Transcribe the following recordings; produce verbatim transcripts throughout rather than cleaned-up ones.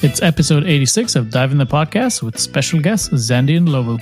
It's episode eighty-six of Dive in the Podcast with special guests Zandy and Lovu.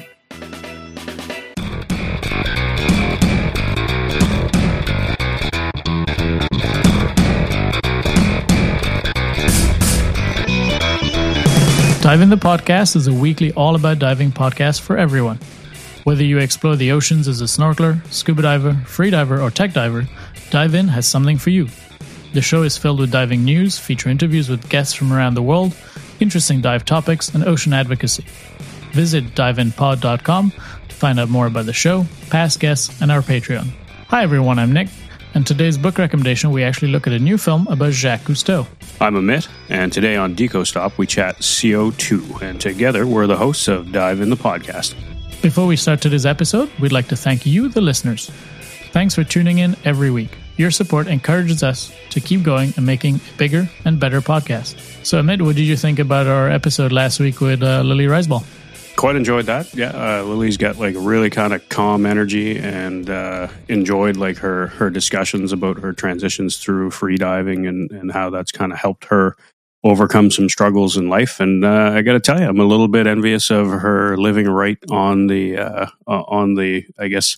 Dive in the Podcast is a weekly all about diving podcast for everyone. Whether you explore the oceans as a snorkeler, scuba diver, freediver, or tech diver, Dive In has something for you. The show is filled with diving news, feature interviews with guests from around the world, interesting dive topics, and ocean advocacy. Visit dive in pod dot com to find out more about the show, past guests, and our Patreon. Hi everyone, I'm Nick, and today's book recommendation we actually look at a new film about Jacques Cousteau. I'm Amit, and today on Deco Stop we chat C O two, and together we're the hosts of Dive in the Podcast. Before we start today's episode, we'd like to thank you, the listeners. Thanks for tuning in every week. Your support encourages us to keep going and making a bigger and better podcast. So, Amit, what did you think about our episode last week with uh, Lily Reisball? Quite enjoyed that. Yeah, uh, Lily's got like really kind of calm energy, and uh, enjoyed like her her discussions about her transitions through free diving and, and how that's kind of helped her overcome some struggles in life. And uh, I got to tell you, I'm a little bit envious of her living right on the uh, on the I guess.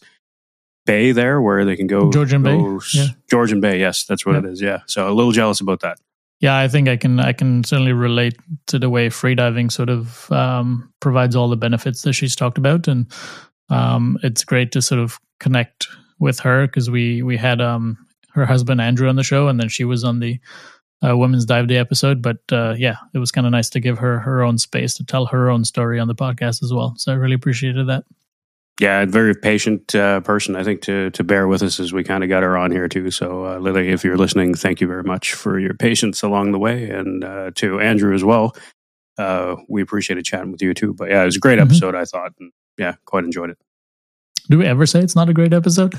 Bay there where they can go Georgian go, Bay yeah. Georgian Bay, yes, that's what yeah. it is. Yeah, so a little jealous about that. Yeah, I think I can I can certainly relate to the way freediving sort of um, provides all the benefits that she's talked about, and um, it's great to sort of connect with her because we we had um, her husband Andrew on the show, and then she was on the uh, Women's Dive Day episode. But uh, yeah, it was kind of nice to give her her own space to tell her own story on the podcast as well. So I really appreciated that. Yeah, a very patient uh, person, I think, to to bear with us as we kind of got her on here too. So, uh, Lily, if you're listening, thank you very much for your patience along the way, and uh, to Andrew as well. Uh, we appreciated chatting with you too. But yeah, it was a great episode, mm-hmm. I thought. And yeah, quite enjoyed it. Do we ever say it's not a great episode?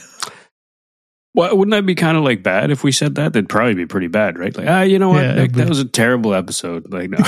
Well, wouldn't that be kind of like bad if we said that? That'd probably be pretty bad, right? Like, ah, you know what? Yeah, Nick, that was a terrible episode. Like, no,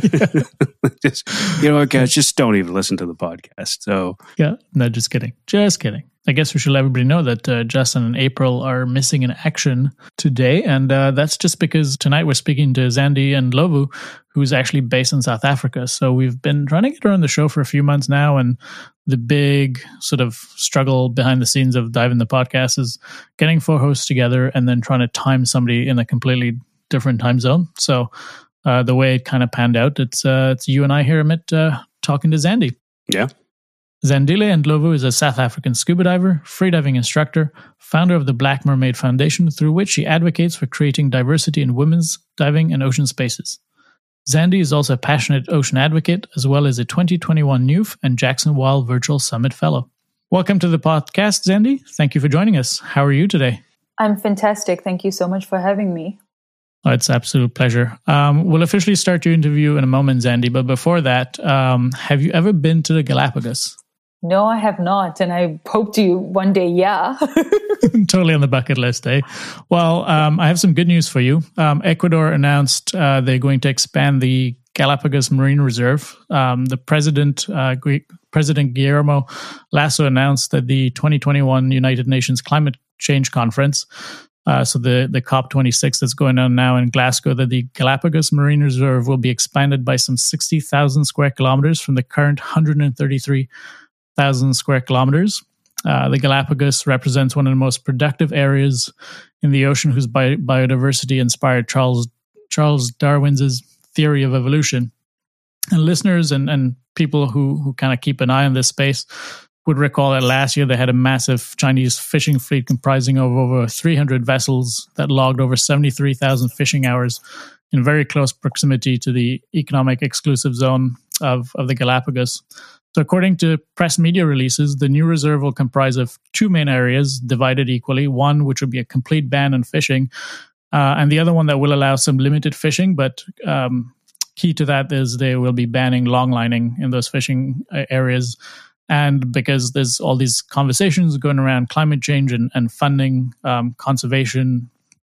just you know what, guys, just don't even listen to the podcast. So, yeah, no, just kidding, just kidding. I guess we should let everybody know that uh, Justin and April are missing in action today, and uh, that's just because tonight we're speaking to Zandy and Lovu, who's actually based in South Africa. So we've been trying to get her on the show for a few months now, and the big sort of struggle behind the scenes of Dive in the Podcast is getting four hosts together and then trying to time somebody in a completely different time zone. So uh, the way it kind of panned out, it's uh, it's you and I here, Amit, uh, talking to Zandy. Yeah. Zandile Ndlovu is a South African scuba diver, freediving instructor, founder of the Black Mermaid Foundation, through which she advocates for creating diversity in women's diving and ocean spaces. Zandy is also a passionate ocean advocate, as well as a twenty twenty-one N U F and Jackson Wild Virtual Summit Fellow. Welcome to the podcast, Zandy. Thank you for joining us. How are you today? I'm fantastic. Thank you so much for having me. Oh, it's an absolute pleasure. Um, we'll officially start your interview in a moment, Zandy, but before that, um, have you ever been to the Galapagos? No, I have not, and I hope to one day, yeah. Totally on the bucket list, eh? Well, um, I have some good news for you. Um, Ecuador announced uh, they're going to expand the Galapagos Marine Reserve. Um, the president, uh, President Guillermo Lasso, announced that the twenty twenty-one United Nations Climate Change Conference, uh, so the, the COP twenty-six that's going on now in Glasgow, that the Galapagos Marine Reserve will be expanded by some sixty thousand square kilometers from the current one hundred thirty-three thousand square kilometers. Uh, the Galapagos represents one of the most productive areas in the ocean, whose bi- biodiversity inspired Charles Charles Darwin's theory of evolution. And listeners and, and people who, who kind of keep an eye on this space would recall that last year they had a massive Chinese fishing fleet comprising of over three hundred vessels that logged over seventy-three thousand fishing hours in very close proximity to the economic exclusive zone of, of the Galapagos. So according to press media releases, the new reserve will comprise of two main areas divided equally, one which would be a complete ban on fishing, uh, and the other one that will allow some limited fishing, but um, key to that is they will be banning longlining in those fishing areas. And because there's all these conversations going around climate change and, and funding um, conservation,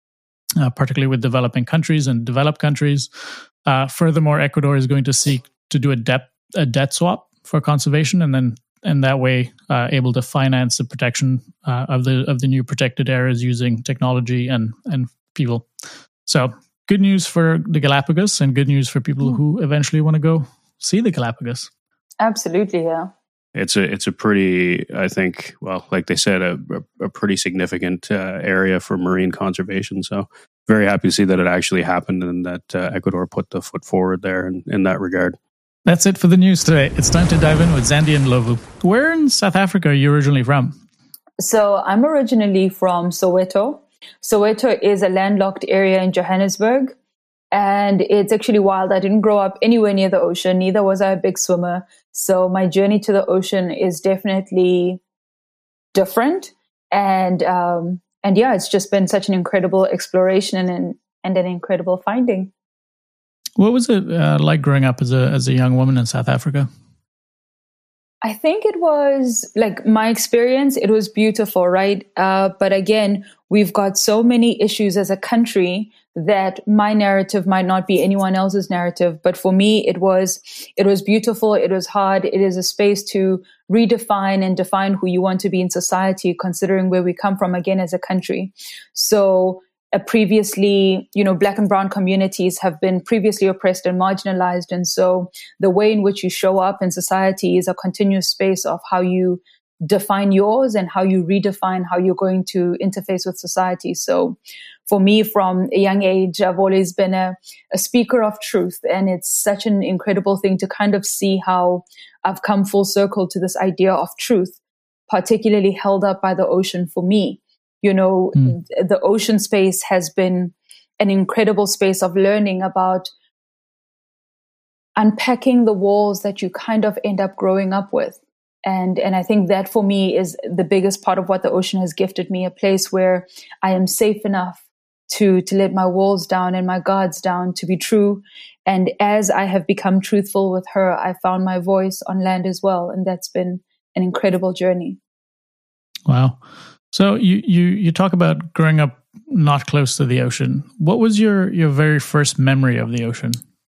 uh, particularly with developing countries and developed countries. Uh, furthermore, Ecuador is going to seek to do a debt, a debt swap for conservation, and then and that way uh, able to finance the protection uh, of the of the new protected areas using technology and and people. So good news for the Galapagos and good news for people Mm. who eventually want to go see the Galapagos. Absolutely, yeah. It's a it's a pretty, I think, well, like they said, a, a, a pretty significant uh, area for marine conservation. So very happy to see that it actually happened and that uh, Ecuador put the foot forward there in, in that regard. That's it for the news today. It's time to dive in with Zandy and Lovu. Where in South Africa are you originally from? So I'm originally from Soweto. Soweto is a landlocked area in Johannesburg. And it's actually wild. I didn't grow up anywhere near the ocean. Neither was I a big swimmer. So my journey to the ocean is definitely different. And um, and yeah, it's just been such an incredible exploration and, and an incredible finding. What was it uh, like growing up as a as a young woman in South Africa? I think it was like my experience, it was beautiful, right? Uh, but again, we've got so many issues as a country that my narrative might not be anyone else's narrative. But for me, it was, it was beautiful. It was hard. It is a space to redefine and define who you want to be in society, considering where we come from again as a country. So uh, previously, you know, Black and brown communities have been previously oppressed and marginalized. And so the way in which you show up in society is a continuous space of how you define yours and how you redefine how you're going to interface with society. So for me, from a young age, I've always been a, a speaker of truth. And it's such an incredible thing to kind of see how I've come full circle to this idea of truth, particularly held up by the ocean for me. You know, mm. the ocean space has been an incredible space of learning about unpacking the walls that you kind of end up growing up with. And and I think that for me is the biggest part of what the ocean has gifted me, a place where I am safe enough to to let my walls down and my guards down, to be true. And as I have become truthful with her, I found my voice on land as well. And that's been an incredible journey. Wow. So you you you talk about growing up not close to the ocean. What was your, your very first memory of the ocean?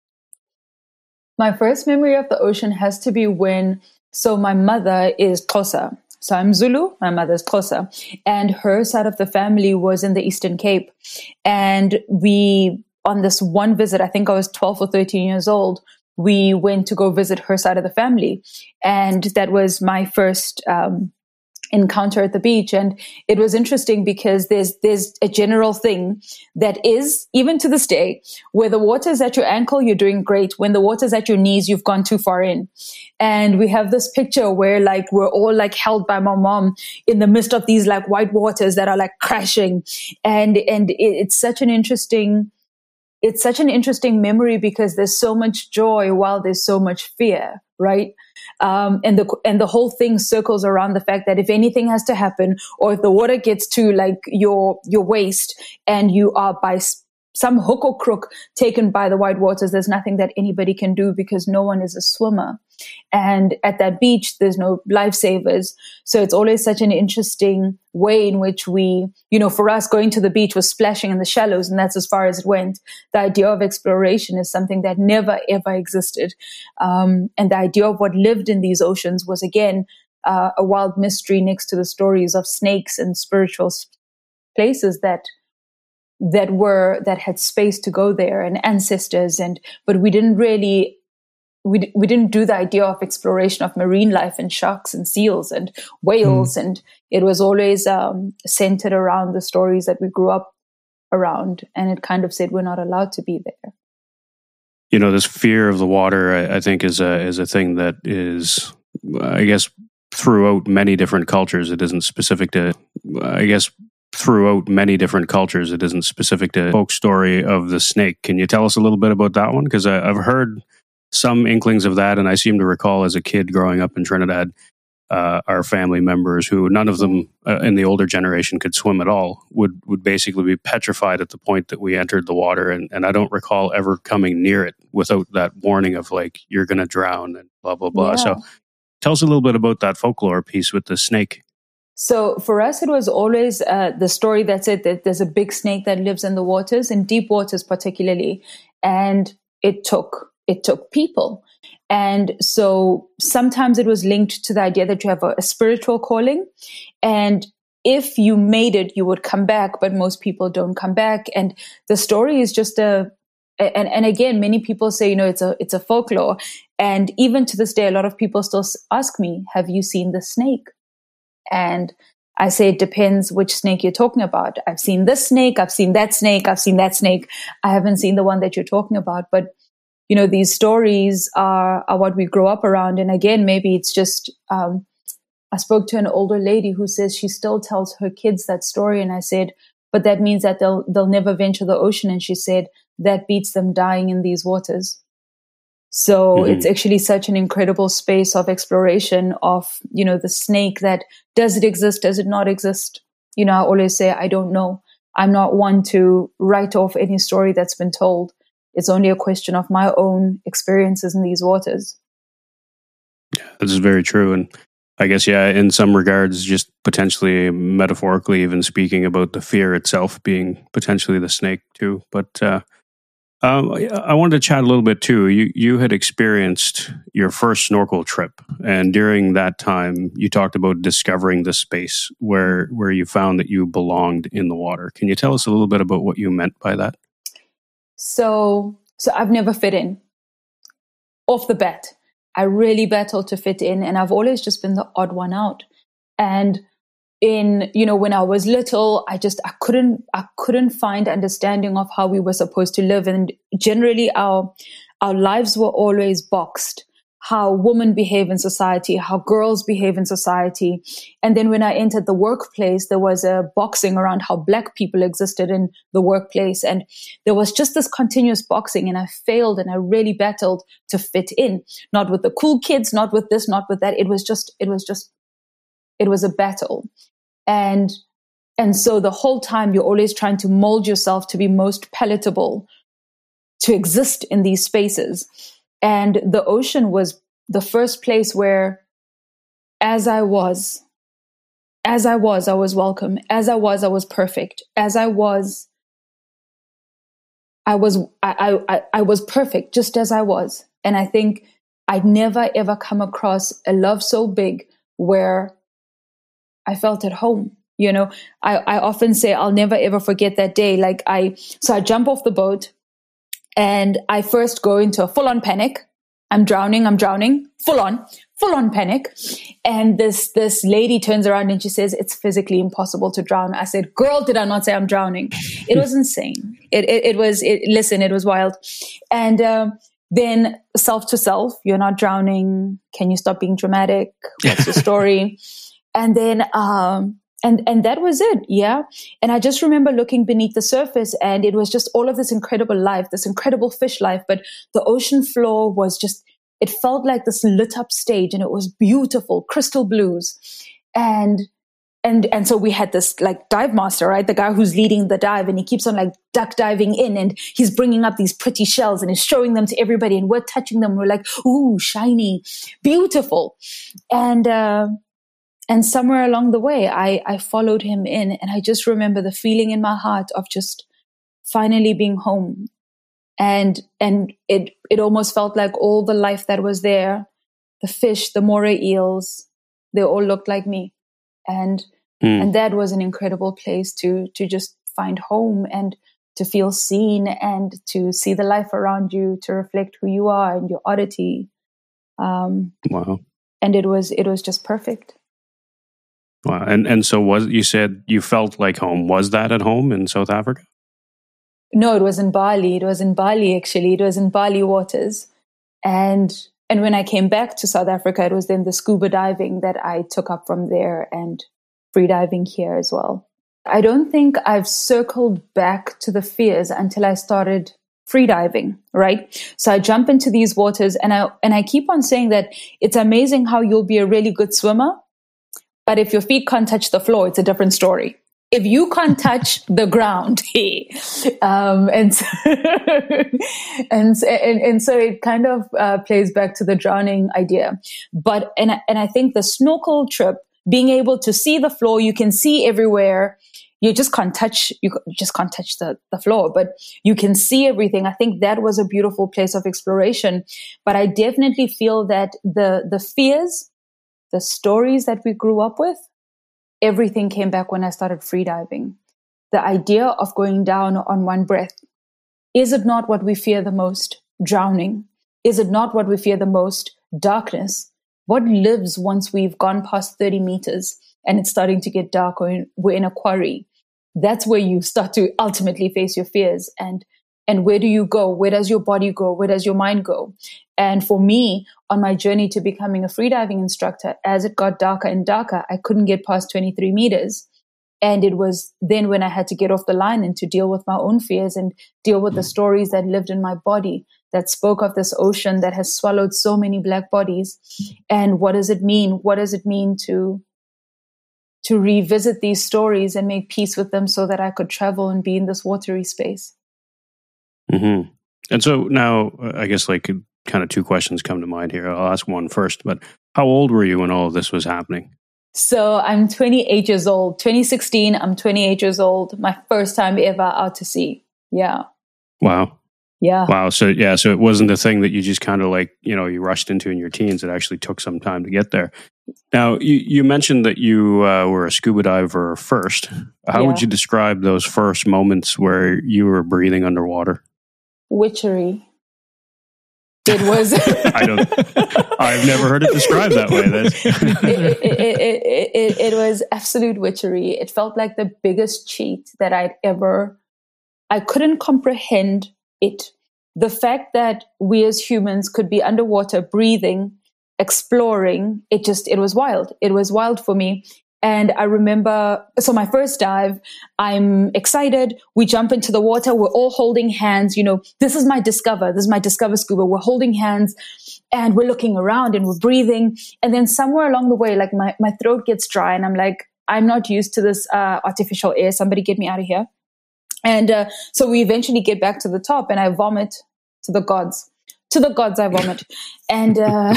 My first memory of the ocean has to be when, so my mother is Xhosa. So I'm Zulu, my mother's Xhosa, and her side of the family was in the Eastern Cape. And we, on this one visit, I think I was twelve or thirteen years old, we went to go visit her side of the family. And that was my first um, encounter at the beach. And it was interesting because there's there's a general thing that is, even to this day, where the water's at your ankle, you're doing great. When the water's at your knees, you've gone too far in. And we have this picture where like we're all like held by my mom in the midst of these like white waters that are like crashing. And and it, it's such an interesting it's such an interesting memory because there's so much joy while there's so much fear, right? Um, and the and the whole thing circles around the fact that if anything has to happen, or if the water gets to like your your waist, and you are by some hook or crook taken by the white waters, there's nothing that anybody can do because no one is a swimmer. And at that beach, there's no lifesavers. So it's always such an interesting way in which we, you know, for us, going to the beach was splashing in the shallows, and that's as far as it went. The idea of exploration is something that never, ever existed. Um, and the idea of what lived in these oceans was, again, uh, a wild mystery next to the stories of snakes and spiritual places that that were, that had space to go there, and ancestors. And, but we didn't really We we didn't do the idea of exploration of marine life and sharks and seals and whales. Mm. And it was always um, centered around the stories that we grew up around. And it kind of said we're not allowed to be there. You know, this fear of the water, I, I think, is a, is a thing that is, I guess, throughout many different cultures. It isn't specific to, I guess, throughout many different cultures. It isn't specific to the folk story of the snake. Can you tell us a little bit about that one? Because I've heard some inklings of that, and I seem to recall as a kid growing up in Trinidad, uh, our family members who none of them uh, in the older generation could swim at all would would basically be petrified at the point that we entered the water, and, and I don't recall ever coming near it without that warning of like, you're going to drown and blah, blah, blah. Yeah. So tell us a little bit about that folklore piece with the snake. So for us, it was always uh, the story that said that there's a big snake that lives in the waters, in deep waters particularly, and it took It took people. And so sometimes it was linked to the idea that you have a, a spiritual calling. And if you made it, you would come back, but most people don't come back. And the story is just a, and, and again, many people say, you know, it's a, it's a folklore. And even to this day, a lot of people still ask me, have you seen the snake? And I say, it depends which snake you're talking about. I've seen this snake. I've seen that snake. I've seen that snake. I haven't seen the one that you're talking about. But, you know, these stories are, are what we grow up around. And again, maybe it's just, um, I spoke to an older lady who says she still tells her kids that story. And I said, but that means that they'll, they'll never venture the ocean. And she said, that beats them dying in these waters. So mm-hmm. it's actually such an incredible space of exploration of, you know, the snake that, does it exist? Does it not exist? You know, I always say, I don't know. I'm not one to write off any story that's been told. It's only a question of my own experiences in these waters. Yeah, this is very true. And I guess, yeah, in some regards, just potentially metaphorically even speaking about the fear itself being potentially the snake too. But uh, um, I wanted to chat a little bit too. You you had experienced your first snorkel trip, and during that time, you talked about discovering the space where where you found that you belonged in the water. Can you tell us a little bit about what you meant by that? So, so I've never fit in. Off the bat, I really battled to fit in, and I've always just been the odd one out. And in, you know, when I was little, I just, I couldn't, I couldn't find understanding of how we were supposed to live. And generally our, our lives were always boxed, how women behave in society, how girls behave in society. And then when I entered the workplace, there was a boxing around how Black people existed in the workplace. And there was just this continuous boxing, and I failed, and I really battled to fit in, not with the cool kids, not with this, not with that. It was just, it was just, it was a battle. And, and so the whole time you're always trying to mold yourself to be most palatable, to exist in these spaces. And the ocean was the first place where, as I was, as I was, I was welcome. As I was, I was perfect. As I was, I was, I, I, I was perfect just as I was. And I think I'd never ever come across a love so big where I felt at home. You know, I, I often say I'll never ever forget that day. Like I, so I jump off the boat and I first go into a full on panic. I'm drowning, I'm drowning, full on, full on panic. And this, this lady turns around and she says, it's physically impossible to drown. I said, girl, did I not say I'm drowning? It was insane. It, it, it was, it, listen, it was wild. And, um, then self to self, you're not drowning. Can you stop being dramatic? What's the story? And then, um, and, and that was it. Yeah. And I just remember looking beneath the surface, and it was just all of this incredible life, this incredible fish life. But the ocean floor was just, it felt like this lit up stage, and it was beautiful, crystal blues. And, and, and so we had this like dive master, right? The guy who's leading the dive, and he keeps on like duck diving in, and he's bringing up these pretty shells and he's showing them to everybody, and we're touching them. We're like, ooh, shiny, beautiful. And, uh, And somewhere along the way, I, I followed him in, and I just remember the feeling in my heart of just finally being home. And, and it, it almost felt like all the life that was there, the fish, the moray eels, they all looked like me. And, mm. and that was an incredible place to, to just find home and to feel seen and to see the life around you, to reflect who you are and your oddity. Um, wow. And it was, it was just perfect. Wow. And and so was you said you felt like home. Was that at home in South Africa? No, it was in Bali. It was in Bali, actually. It was in Bali waters. And and when I came back to South Africa, it was then the scuba diving that I took up from there, and free diving here as well. I don't think I've circled back to the fears until I started free diving, right? So I jump into these waters, and I and I keep on saying that it's amazing how you'll be a really good swimmer, but if your feet can't touch the floor, it's a different story. If you can't touch the ground, hey, um, and, so, and and and so it kind of uh, plays back to the drowning idea. But and and I think the snorkel trip, being able to see the floor, you can see everywhere. You just can't touch. You just can't touch the the floor, but you can see everything. I think that was a beautiful place of exploration. But I definitely feel that the the fears, the stories that we grew up with, everything came back when I started freediving. The idea of going down on one breath. Is it not what we fear the most? Drowning. Is it not what we fear the most? Darkness. What lives once we've gone past thirty meters and it's starting to get dark, or we're in a quarry? That's where you start to ultimately face your fears. And and where do you go? Where does your body go? Where does your mind go? And for me, on my journey to becoming a freediving instructor, as it got darker and darker, I couldn't get past twenty-three meters. And it was then when I had to get off the line and to deal with my own fears and deal with the stories that lived in my body that spoke of this ocean that has swallowed so many black bodies. And what does it mean? What does it mean to to revisit these stories and make peace with them so that I could travel and be in this watery space? Mm-hmm. And so now, uh, I guess like kind of two questions come to mind here. I'll ask one first, but how old were you when all of this was happening? So I'm twenty-eight years old. twenty sixteen, I'm twenty-eight years old. My first time ever out to sea. Yeah. Wow. Yeah. Wow. So yeah, so it wasn't a thing that you just kind of like, you know, you rushed into in your teens. It actually took some time to get there. Now, you, you mentioned that you uh, were a scuba diver first. How Yeah. would you describe those first moments where you were breathing underwater? Witchery. It was. I don't. I've never heard it described that way. That's it, it, it, it, it, it was absolute witchery. It felt like the biggest cheat that I'd ever. I couldn't comprehend it. The fact that we as humans could be underwater, breathing, exploring. It just. It was wild. It was wild for me. And I remember, so my first dive, I'm excited. We jump into the water. We're all holding hands. You know, this is my Discover. This is my Discover Scuba. We're holding hands and we're looking around and we're breathing. And then somewhere along the way, like my, my throat gets dry and I'm like, I'm not used to this uh, artificial air. Somebody get me out of here. And uh, so we eventually get back to the top and I vomit to the gods. To the gods, I vomit. And, uh,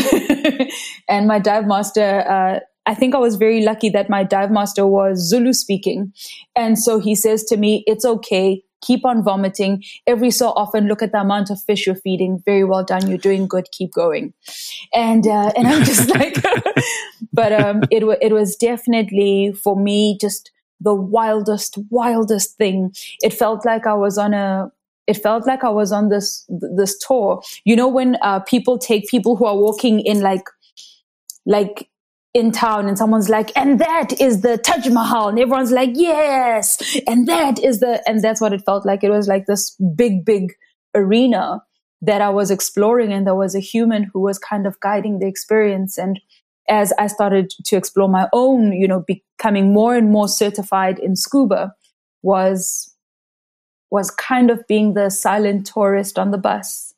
and my dive master, uh, I think I was very lucky that my dive master was Zulu speaking. And so he says to me, it's okay. Keep on vomiting. Every so often, look at the amount of fish you're feeding. Very well done. You're doing good. Keep going. And, uh, and I'm just like, but, um, it, w- it was definitely for me, just the wildest, wildest thing. It felt like I was on a, it felt like I was on this, this tour. You know, when, uh, people take people who are walking in like, like, in town and someone's like, and that is the Taj Mahal. And everyone's like, yes. And that is the, and that's what it felt like. It was like this big, big arena that I was exploring. And there was a human who was kind of guiding the experience. And as I started to explore my own, you know, becoming more and more certified in scuba was, was kind of being the silent tourist on the bus,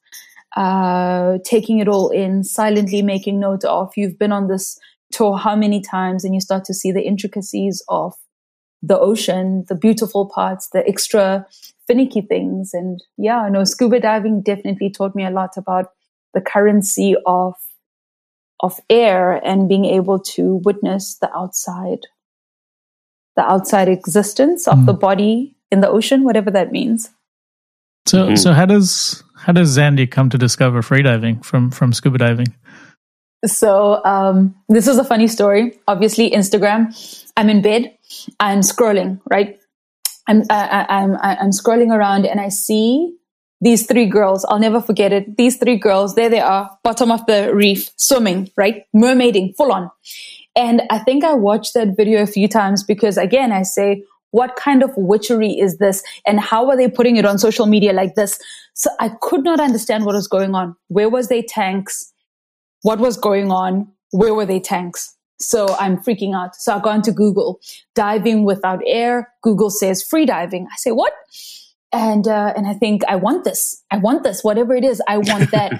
uh, taking it all in, silently making note of, you've been on this tour how many times, and you start to see the intricacies of the ocean, the beautiful parts, the extra finicky things. And yeah, no, scuba diving definitely taught me a lot about the currency of of air and being able to witness the outside, the outside existence of mm. the body in the ocean, whatever that means. So, mm-hmm. so how does how does Zandy come to discover freediving from from scuba diving? So um, this is a funny story. Obviously, Instagram. I'm in bed. I'm scrolling. Right. I'm I, I'm I'm scrolling around, and I see these three girls. I'll never forget it. These three girls. There they are, bottom of the reef, swimming. Right, mermaiding, full on. And I think I watched that video a few times because, again, I say, what kind of witchery is this? And how are they putting it on social media like this? So I could not understand what was going on. Where was their tanks? What was going on? Where were they tanks? So I'm freaking out. So I go into Google, diving without air. Google says free diving. I say, what? And, uh, and I think I want this. I want this, whatever it is. I want that.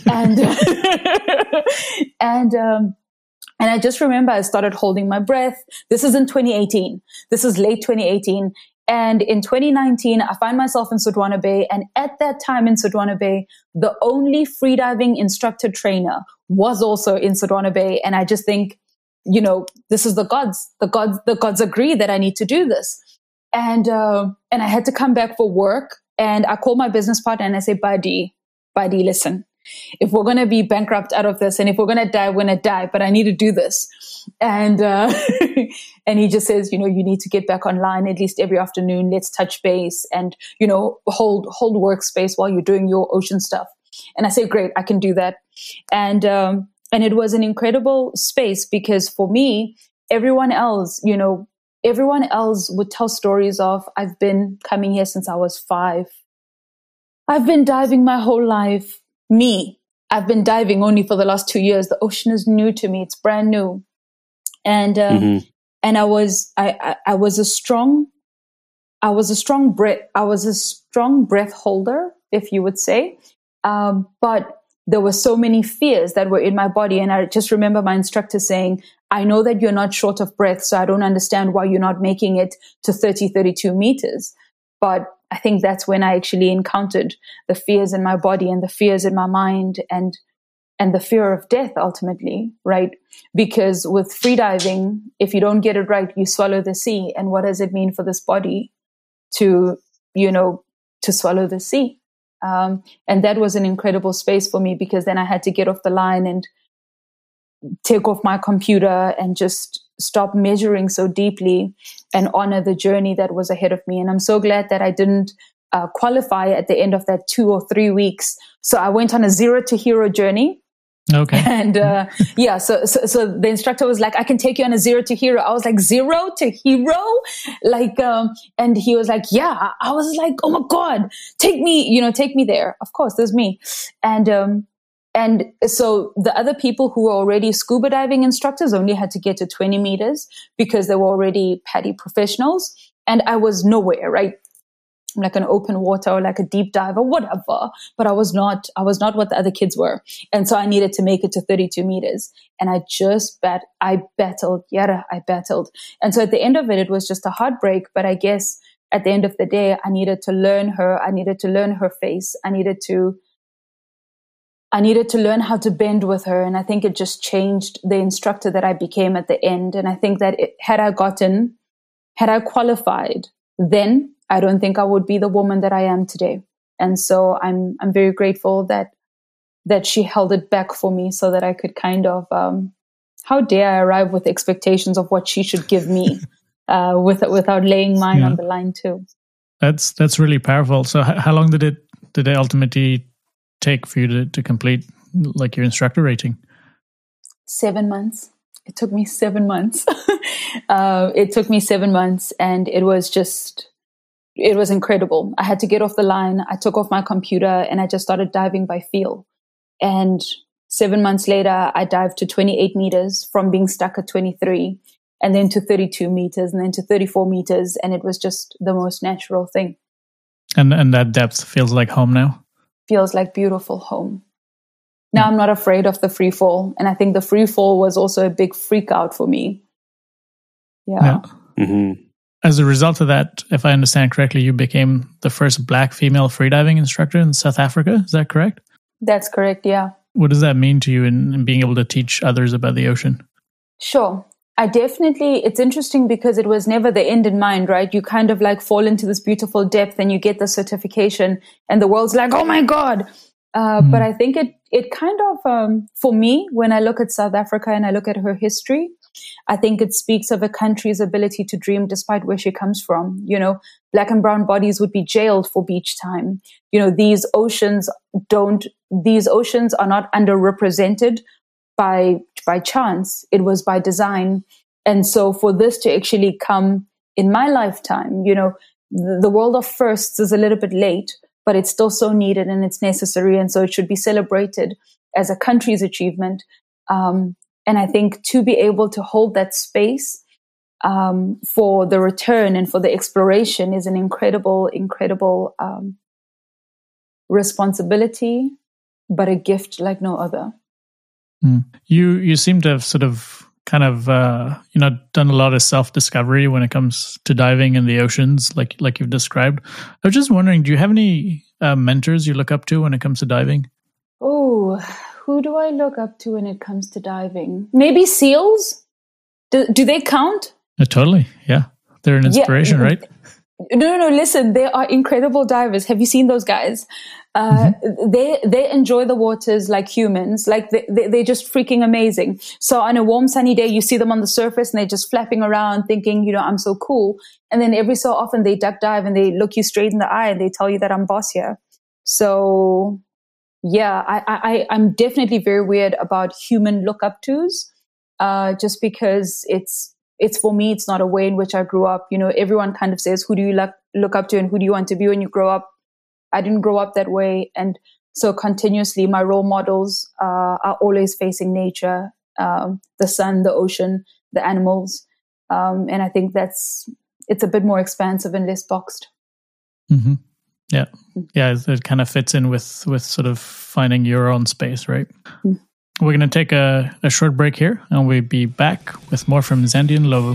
and, and, um, and I just remember I started holding my breath. This is in twenty eighteen. This is late twenty eighteen. And in twenty nineteen, I find myself in Sodwana Bay. And at that time in Sodwana Bay, the only freediving instructor trainer was also in Sodwana Bay. And I just think, you know, this is the gods. The gods, the gods agree that I need to do this. And, uh, and I had to come back for work. And I call my business partner and I say, buddy, buddy, listen. if we're going to be bankrupt out of this, and if we're going to die, we're going to die, but I need to do this. And, uh, and he just says, you know, you need to get back online at least every afternoon. Let's touch base and, you know, hold, hold workspace while you're doing your ocean stuff. And I say, great, I can do that. And, um, and it was an incredible space because for me, everyone else, you know, everyone else would tell stories of, I've been coming here since I was five. I've been diving my whole life. Me, I've been diving only for the last two years. The ocean is new to me. It's brand new. And, uh, mm-hmm. and I was, I, I, I was a strong, I was a strong breath, I was a strong breath holder, if you would say. Um, but there were so many fears that were in my body. And I just remember my instructor saying, I know that you're not short of breath, so I don't understand why you're not making it to thirty, thirty-two meters. But I think that's when I actually encountered the fears in my body and the fears in my mind and, and the fear of death ultimately, right? Because with freediving, if you don't get it right, you swallow the sea. And what does it mean for this body to, you know, to swallow the sea? Um, and that was an incredible space for me because then I had to get off the line and take off my computer and just stop measuring so deeply and honor the journey that was ahead of me. And I'm so glad that I didn't uh, qualify at the end of that two or three weeks. So I went on a zero to hero journey. Okay. And uh, yeah, so, so so the instructor was like, I can take you on a zero to hero. I was like, zero to hero? Like, um, and he was like, yeah. I was like, oh my God, take me, you know, take me there. Of course, there's me. And, um, and so the other people who were already scuba diving instructors only had to get to twenty meters because they were already PADI professionals. And I was nowhere, right? Like an open water or like a deep dive or whatever, but I was not, I was not what the other kids were. And so I needed to make it to thirty-two meters. And I just bat, I battled, yeah, I battled. And so at the end of it, it was just a heartbreak. But I guess at the end of the day, I needed to learn her. I needed to learn her face. I needed to, I needed to learn how to bend with her. And I think it just changed the instructor that I became at the end. And I think that it, had I gotten, had I qualified, then I don't think I would be the woman that I am today. And so I'm I'm very grateful that that she held it back for me so that I could kind of, um, how dare I arrive with expectations of what she should give me uh, with, without laying mine yeah. on the line too. That's that's really powerful. So h- how long did it did it ultimately take for you to, to complete like your instructor rating? Seven months. It took me seven months. uh, it took me seven months and it was just... It was incredible. I had to get off the line. I took off my computer and I just started diving by feel. And seven months later, I dived to twenty-eight meters from being stuck at twenty-three and then to thirty-two meters and then to thirty-four meters. And it was just the most natural thing. And and that depth feels like home now? Feels like beautiful home. Now I'm not afraid of the free fall. And I think the free fall was also a big freak out for me. Yeah. yeah. Mm-hmm. As a result of that, if I understand correctly, you became the first Black female freediving instructor in South Africa. Is that correct? That's correct, yeah. What does that mean to you in, in being able to teach others about the ocean? Sure. I definitely, it's interesting because it was never the end in mind, right? You kind of like fall into this beautiful depth and you get the certification and the world's like, oh my God. Uh, mm. But I think it, it kind of, um, for me, when I look at South Africa and I look at her history, I think it speaks of a country's ability to dream despite where she comes from. You know, Black and brown bodies would be jailed for beach time. You know, these oceans don't, these oceans are not underrepresented by, by chance. It was by design. And so for this to actually come in my lifetime, you know, the, the world of firsts is a little bit late, but it's still so needed and it's necessary. And so it should be celebrated as a country's achievement. Um, And I think to be able to hold that space um, for the return and for the exploration is an incredible, incredible um, responsibility, but a gift like no other. Mm. You you seem to have sort of kind of uh, you know done a lot of self-discovery when it comes to diving in the oceans, like like you've described. I was just wondering, do you have any uh, mentors you look up to when it comes to diving? Oh. Who do I look up to when it comes to diving? Maybe SEALs? Do, do they count? Uh, totally, yeah. They're an inspiration, yeah. right? No, no, no, listen, they are incredible divers. Have you seen those guys? Uh, mm-hmm. They they enjoy the waters like humans. Like they, they, they're just freaking amazing. So on a warm, sunny day, you see them on the surface and they're just flapping around thinking, you know, I'm so cool. And then every so often they duck dive and they look you straight in the eye and they tell you that I'm boss here. So yeah, I, I, I'm definitely very weird about human look up tos, uh, just because it's, It's for me, it's not a way in which I grew up. You know, everyone kind of says, who do you look, look up to and who do you want to be when you grow up? I didn't grow up that way. And so continuously, my role models uh, are always facing nature, um, the sun, the ocean, the animals. Um, and I think that's, it's a bit more expansive and less boxed. Mm-hmm. Yeah. Yeah. It kind of fits in with, with sort of finding your own space, right? Mm-hmm. We're going to take a, a short break here, and we'll be back with more from Zandy and Lovo.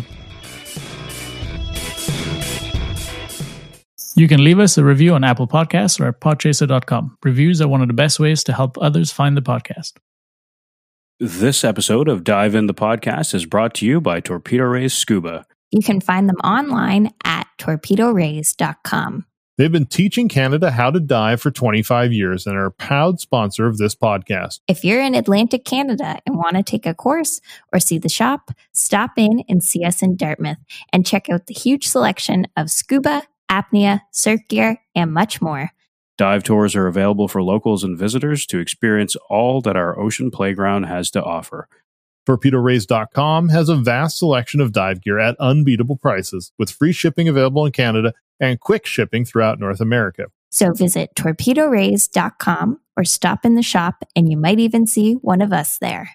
You can leave us a review on Apple Podcasts or at podchaser dot com. Reviews are one of the best ways to help others find the podcast. This episode of Dive In the Podcast is brought to you by Torpedo Rays Scuba. You can find them online at torpedo rays dot com. They've been teaching Canada how to dive for twenty-five years and are a proud sponsor of this podcast. If you're in Atlantic Canada and want to take a course or see the shop, stop in and see us in Dartmouth and check out the huge selection of scuba, apnea, surf gear, and much more. Dive tours are available for locals and visitors to experience all that our ocean playground has to offer. torpedo rays dot com has a vast selection of dive gear at unbeatable prices, with free shipping available in Canada and quick shipping throughout North America. So visit torpedo rays dot com or stop in the shop, and you might even see one of us there.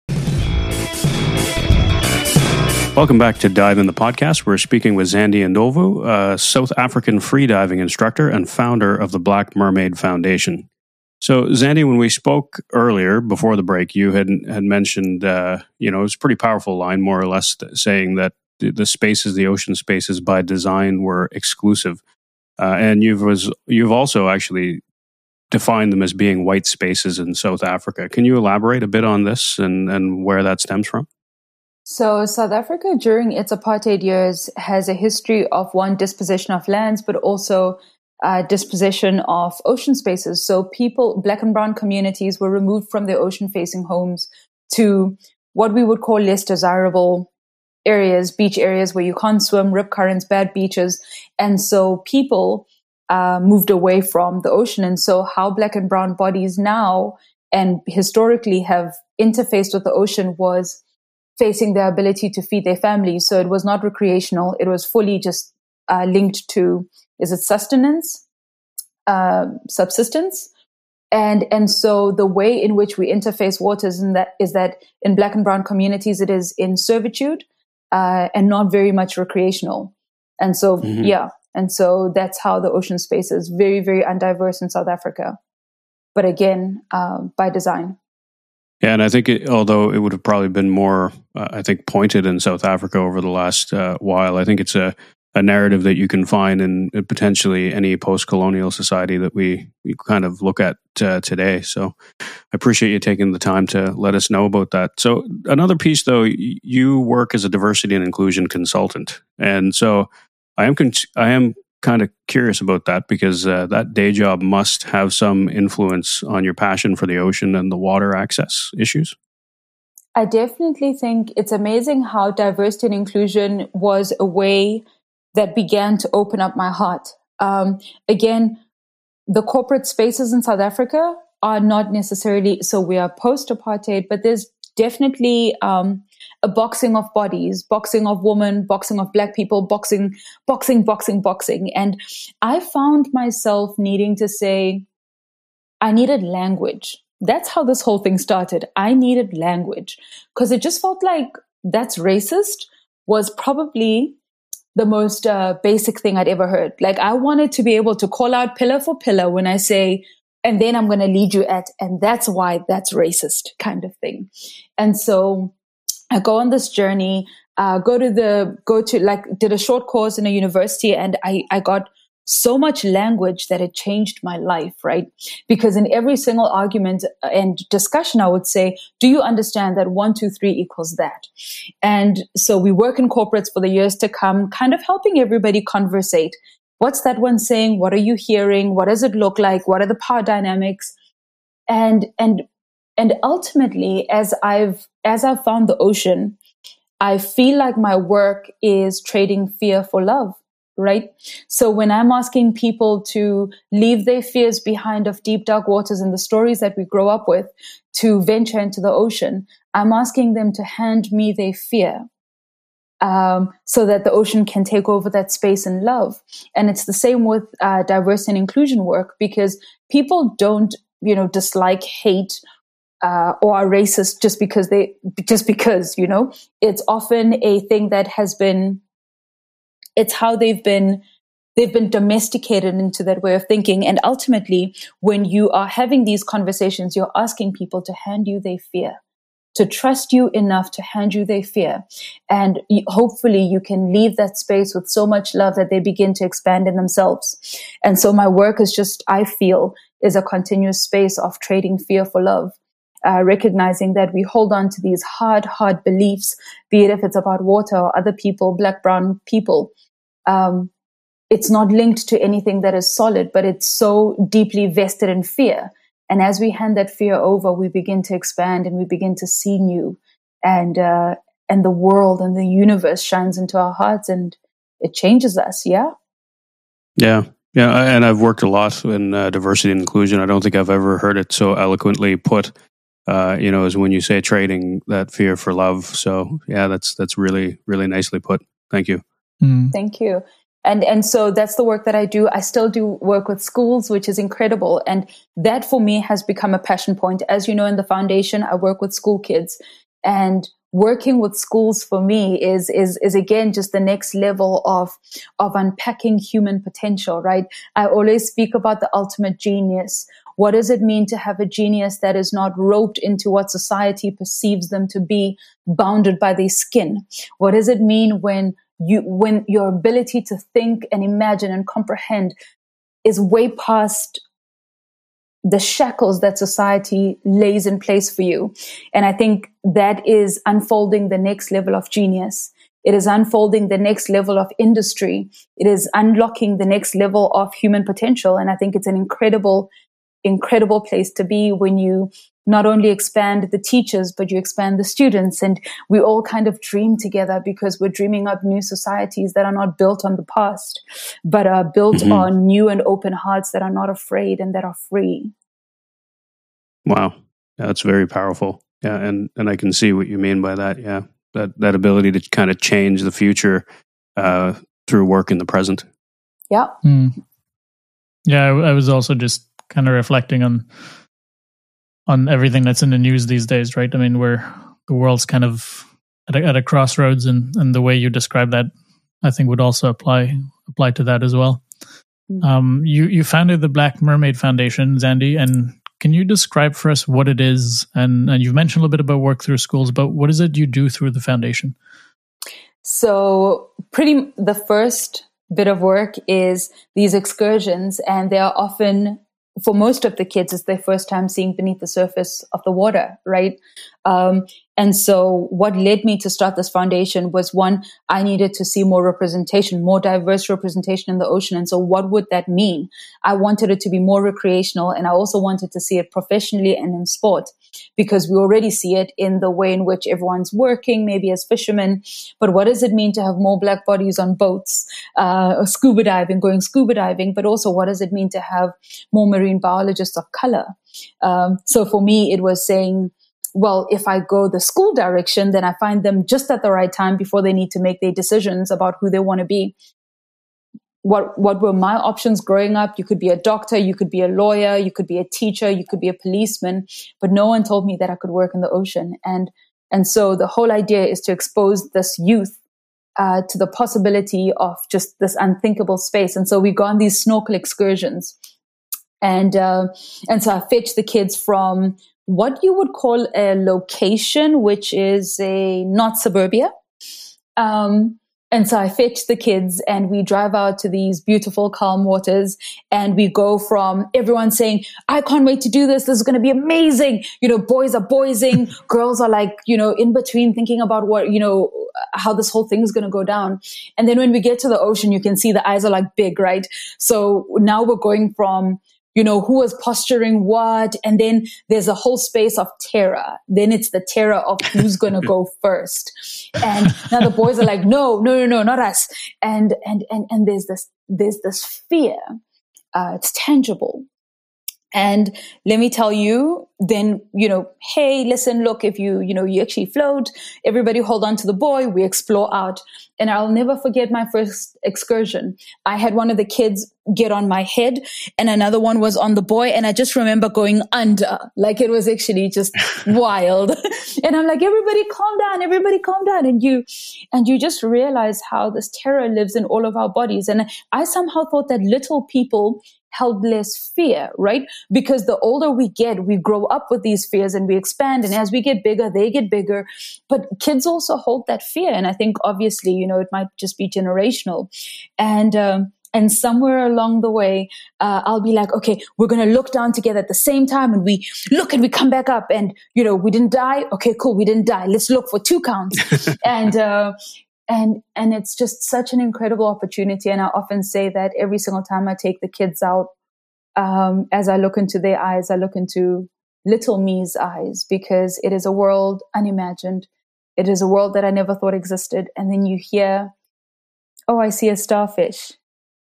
Welcome back to Dive in the Podcast. We're speaking with Zandy Ndlovu, a South African freediving instructor and founder of the Black Mermaid Foundation. So, Zandy, when we spoke earlier before the break, you had had mentioned, uh, you know, it was a pretty powerful line, more or less, saying that the, the spaces, the ocean spaces, by design, were exclusive, uh, and you've was you've also actually defined them as being white spaces in South Africa. Can you elaborate a bit on this and and where that stems from? So, South Africa during its apartheid years has a history of one dispossession of lands, but also Uh, dispossession of ocean spaces. So people, black and brown communities, were removed from their ocean-facing homes to what we would call less desirable areas, beach areas where you can't swim, rip currents, bad beaches. And so people uh, moved away from the ocean. And so how black and brown bodies now and historically have interfaced with the ocean was facing their ability to feed their families. So it was not recreational. It was fully just uh, linked to, is it sustenance, uh, subsistence? And and so the way in which we interface waters in that is that in black and brown communities, it is in servitude uh, and not very much recreational. And so, mm-hmm. yeah. And so that's how the ocean space is very, very undiverse in South Africa. But again, uh, by design. Yeah, and I think it, although it would have probably been more, uh, I think, pointed in South Africa over the last uh, while, I think it's a a narrative that you can find in potentially any post-colonial society that we, we kind of look at uh, today. So I appreciate you taking the time to let us know about that. So another piece, though, you work as a diversity and inclusion consultant. And so I am con- I am kind of curious about that, because uh, that day job must have some influence on your passion for the ocean and the water access issues. I definitely think it's amazing how diversity and inclusion was a way that began to open up my heart. Um, again, the corporate spaces in South Africa are not necessarily, so we are post-apartheid, but there's definitely um, a boxing of bodies, boxing of women, boxing of black people, boxing, boxing, boxing, boxing. And I found myself needing to say, I needed language. That's how this whole thing started. I needed language because it just felt like that's racist was probably the most uh, basic thing I'd ever heard. Like I wanted to be able to call out pillar for pillar when I say, and then I'm going to lead you at, and that's why that's racist kind of thing. And so I go on this journey, uh, go to the, go to like, did a short course in a university, and I, I got so much language that it changed my life, right? Because in every single argument and discussion, I would say, do you understand that one, two, three equals that? And so we work in corporates for the years to come, kind of helping everybody conversate. what's that one saying? What are you hearing? What does it look like? What are the power dynamics? And, and, and ultimately, as I've, as I've found the ocean, I feel like my work is trading fear for love, right? So when I'm asking people to leave their fears behind of deep, dark waters and the stories that we grow up with to venture into the ocean, I'm asking them to hand me their fear. Um, so that the ocean can take over that space and love. And it's the same with uh, diversity and inclusion work, because people don't, you know, dislike, hate, uh, or are racist just because they, just because, you know, it's often a thing that has been, it's how they've been, they've been domesticated into that way of thinking. And ultimately, when you are having these conversations, you're asking people to hand you their fear, to trust you enough to hand you their fear. And hopefully you can leave that space with so much love that they begin to expand in themselves. And so my work is just, I feel, is a continuous space of trading fear for love, uh, recognizing that we hold on to these hard, hard beliefs, be it if it's about water or other people, black, brown people. Um, it's not linked to anything that is solid, but it's so deeply vested in fear. And as we hand that fear over, we begin to expand and we begin to see new, and uh, and the world and the universe shines into our hearts and it changes us. Yeah. Yeah. Yeah. And I've worked a lot in uh, diversity and inclusion. I don't think I've ever heard it so eloquently put, uh, you know, as when you say trading that fear for love. So yeah, that's, that's really, really nicely put. Thank you. Mm. Thank you. And and so that's the work that I do. I still do work with schools, which is incredible. And that for me has become a passion point. As you know, in the foundation, I work with school kids. And working with schools for me is is is again just the next level of of unpacking human potential, right? I always speak about the ultimate genius. What does it mean to have a genius that is not roped into what society perceives them to be, bounded by their skin? What does it mean when You, when your ability to think and imagine and comprehend is way past the shackles that society lays in place for you? And I think that is unfolding the next level of genius. It is unfolding the next level of industry. It is unlocking the next level of human potential. And I think it's an incredible, incredible place to be when you not only expand the teachers, but you expand the students, and we all kind of dream together, because we're dreaming up new societies that are not built on the past, but are built mm-hmm. on new and open hearts that are not afraid and that are free. Wow. Yeah, that's very powerful. Yeah. And, and I can see what you mean by that. Yeah. That, that ability to kind of change the future uh, through work in the present. Yeah. Mm. Yeah. I, I was also just kind of reflecting on, on everything that's in the news these days, right? I mean, where the world's kind of at a, at a crossroads, and, and the way you describe that, I think, would also apply apply to that as well. Mm-hmm. Um, you you founded the Black Mermaid Foundation, Zandi, and can you describe for us what it is? And, and you've mentioned a little bit about work through schools, but what is it you do through the foundation? So, pretty the first bit of work is these excursions, and they are often, for most of the kids, it's their first time seeing beneath the surface of the water, right? Um, and so what led me to start this foundation was, one, I needed to see more representation, more diverse representation in the ocean. And so what would that mean? I wanted it to be more recreational, and I also wanted to see it professionally and in sport, because we already see it in the way in which everyone's working, maybe as fishermen. But what does it mean to have more Black bodies on boats, uh, scuba diving, going scuba diving? But also, what does it mean to have more marine biologists of color? Um, so for me, it was saying, well, if I go the school direction, then I find them just at the right time before they need to make their decisions about who they want to be. What what were my options growing up? You could be a doctor, you could be a lawyer, you could be a teacher, you could be a policeman, but no one told me that I could work in the ocean. And and so the whole idea is to expose this youth uh, to the possibility of just this unthinkable space. And so we go on these snorkel excursions, and uh, and so I fetch the kids from what you would call a location, which is a not suburbia. Um, And so I fetch the kids and we drive out to these beautiful, calm waters. And we go from everyone saying, I can't wait to do this. This is going to be amazing. You know, boys are boysing. Girls are like, you know, in between thinking about what, you know, how this whole thing is going to go down. And then when we get to the ocean, you can see the eyes are like big, right? So now we're going from, you know, who was posturing what? And then there's a whole space of terror. Then it's the terror of who's going to go first. And now the boys are like, no, no, no, no, not us. And, and, and, and there's this, there's this fear. Uh, it's tangible. And let me tell you, then, you know, hey, listen, look, if you, you know, you actually float, everybody hold on to the buoy, we explore out. And I'll never forget my first excursion. I had one of the kids get on my head and another one was on the buoy. And I just remember going under, like it was actually just wild. And I'm like, everybody calm down, everybody calm down. And you, and you just realize how this terror lives in all of our bodies. And I somehow thought that little people held less fear, right? Because the older we get, we grow up with these fears and we expand. And as we get bigger, they get bigger. But kids also hold that fear. And I think obviously, you know, it might just be generational. And, um, and somewhere along the way, uh, I'll be like, okay, we're going to look down together at the same time. And we look and we come back up and, you know, we didn't die. Okay, cool. We didn't die. Let's look for two counts. and, uh, And, and it's just such an incredible opportunity. And I often say that every single time I take the kids out, um, as I look into their eyes, I look into little me's eyes, because it is a world unimagined. It is a world that I never thought existed. And then you hear, oh, I see a starfish.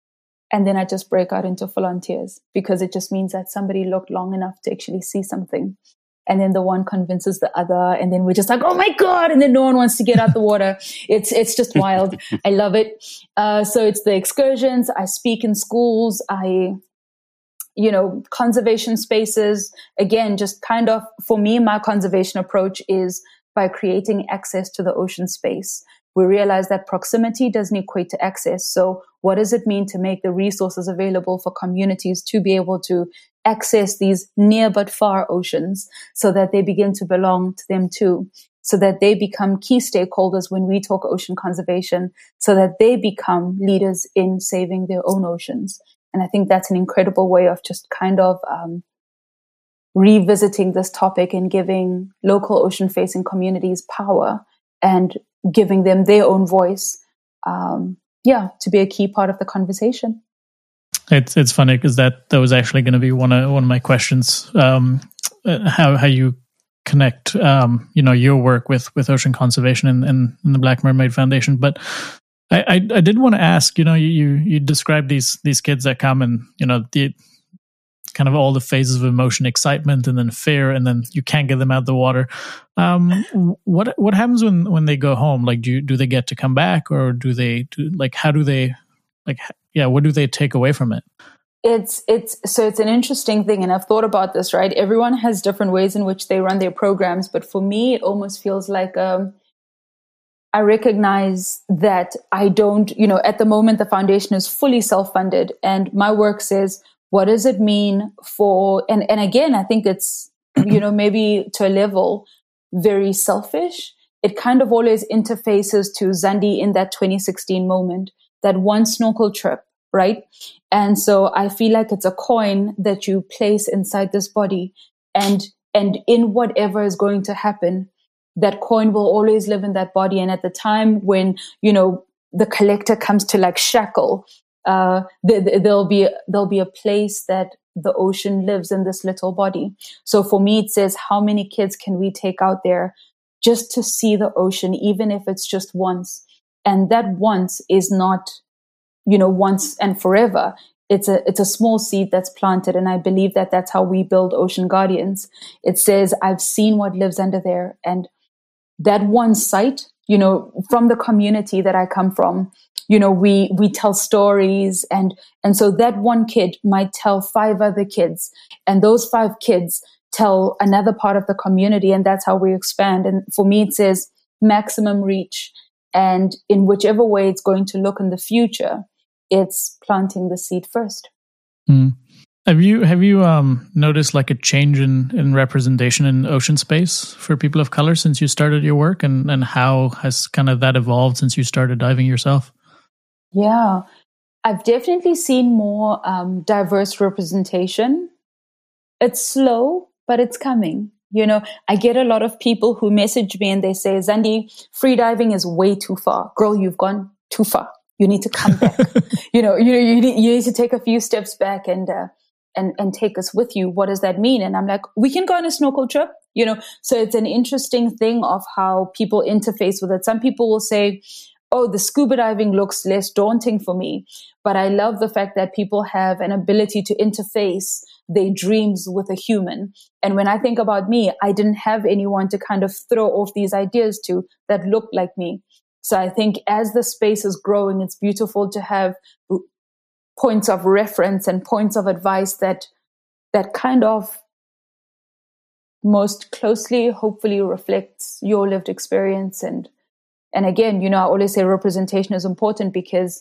And then I just break out into full on tears, because it just means that somebody looked long enough to actually see something. And then the one convinces the other, and then we're just like, oh my God. And then no one wants to get out the water. It's, it's just wild. I love it. Uh, so it's the excursions. I speak in schools. I, you know, conservation spaces. Again, just kind of, for me, my conservation approach is by creating access to the ocean space. We realize that proximity doesn't equate to access. So what does it mean to make the resources available for communities to be able to access these near but far oceans, so that they begin to belong to them too, so that they become key stakeholders when we talk ocean conservation, so that they become leaders in saving their own oceans. And I think that's an incredible way of just kind of um, revisiting this topic and giving local ocean-facing communities power and giving them their own voice, um, yeah, to be a key part of the conversation. It's it's funny because that, that was actually going to be one of one of my questions. Um, how how you connect, um, you know, your work with, with ocean conservation and, and, and the Black Mermaid Foundation. But I, I, I did want to ask, you know, you you describe these these kids that come and, you know, the kind of all the phases of emotion, excitement, and then fear, and then you can't get them out of the water. Um, what what happens when, when they go home? Like, do you, do they get to come back, or do they do like how do they like? Yeah, what do they take away from it? It's it's so it's an interesting thing, and I've thought about this. Right, everyone has different ways in which they run their programs, but for me, it almost feels like um, I recognize that I don't. You know, at the moment, the foundation is fully self-funded, and my work says, what does it mean for? And and again, I think it's you know maybe to a level very selfish. It kind of always interfaces to Zandi in that twenty sixteen moment, that one snorkel trip. Right. And so I feel like it's a coin that you place inside this body, and, and in whatever is going to happen, that coin will always live in that body. And at the time when, you know, the collector comes to like shackle, uh, th- th- there'll be, there'll be a place that the ocean lives in this little body. So for me, it says, how many kids can we take out there just to see the ocean, even if it's just once? And that once is not, you know, once and forever. It's a, it's a small seed that's planted. And I believe that that's how we build Ocean Guardians. It says, I've seen what lives under there. And that one sight, you know, from the community that I come from, you know, we, we tell stories. And, and so that one kid might tell five other kids, and those five kids tell another part of the community. And that's how we expand. And for me, it says maximum reach. And in whichever way it's going to look in the future, it's planting the seed first. Mm. Have you have you um, noticed like a change in, in representation in ocean space for people of color since you started your work, and, and how has kind of that evolved since you started diving yourself? Yeah, I've definitely seen more um, diverse representation. It's slow, but it's coming. You know, I get a lot of people who message me and they say, Zandi, freediving is way too far. Girl, you've gone too far. You need to come back. you know, you know, you need, you need to take a few steps back and, uh, and, and take us with you. What does that mean? And I'm like, we can go on a snorkel trip, you know? So it's an interesting thing of how people interface with it. Some people will say, oh, the scuba diving looks less daunting for me. But I love the fact that people have an ability to interface their dreams with a human. And when I think about me, I didn't have anyone to kind of throw off these ideas to that looked like me. So I think as the space is growing, it's beautiful to have points of reference and points of advice that that kind of most closely, hopefully, reflects your lived experience. And and again, you know, I always say representation is important because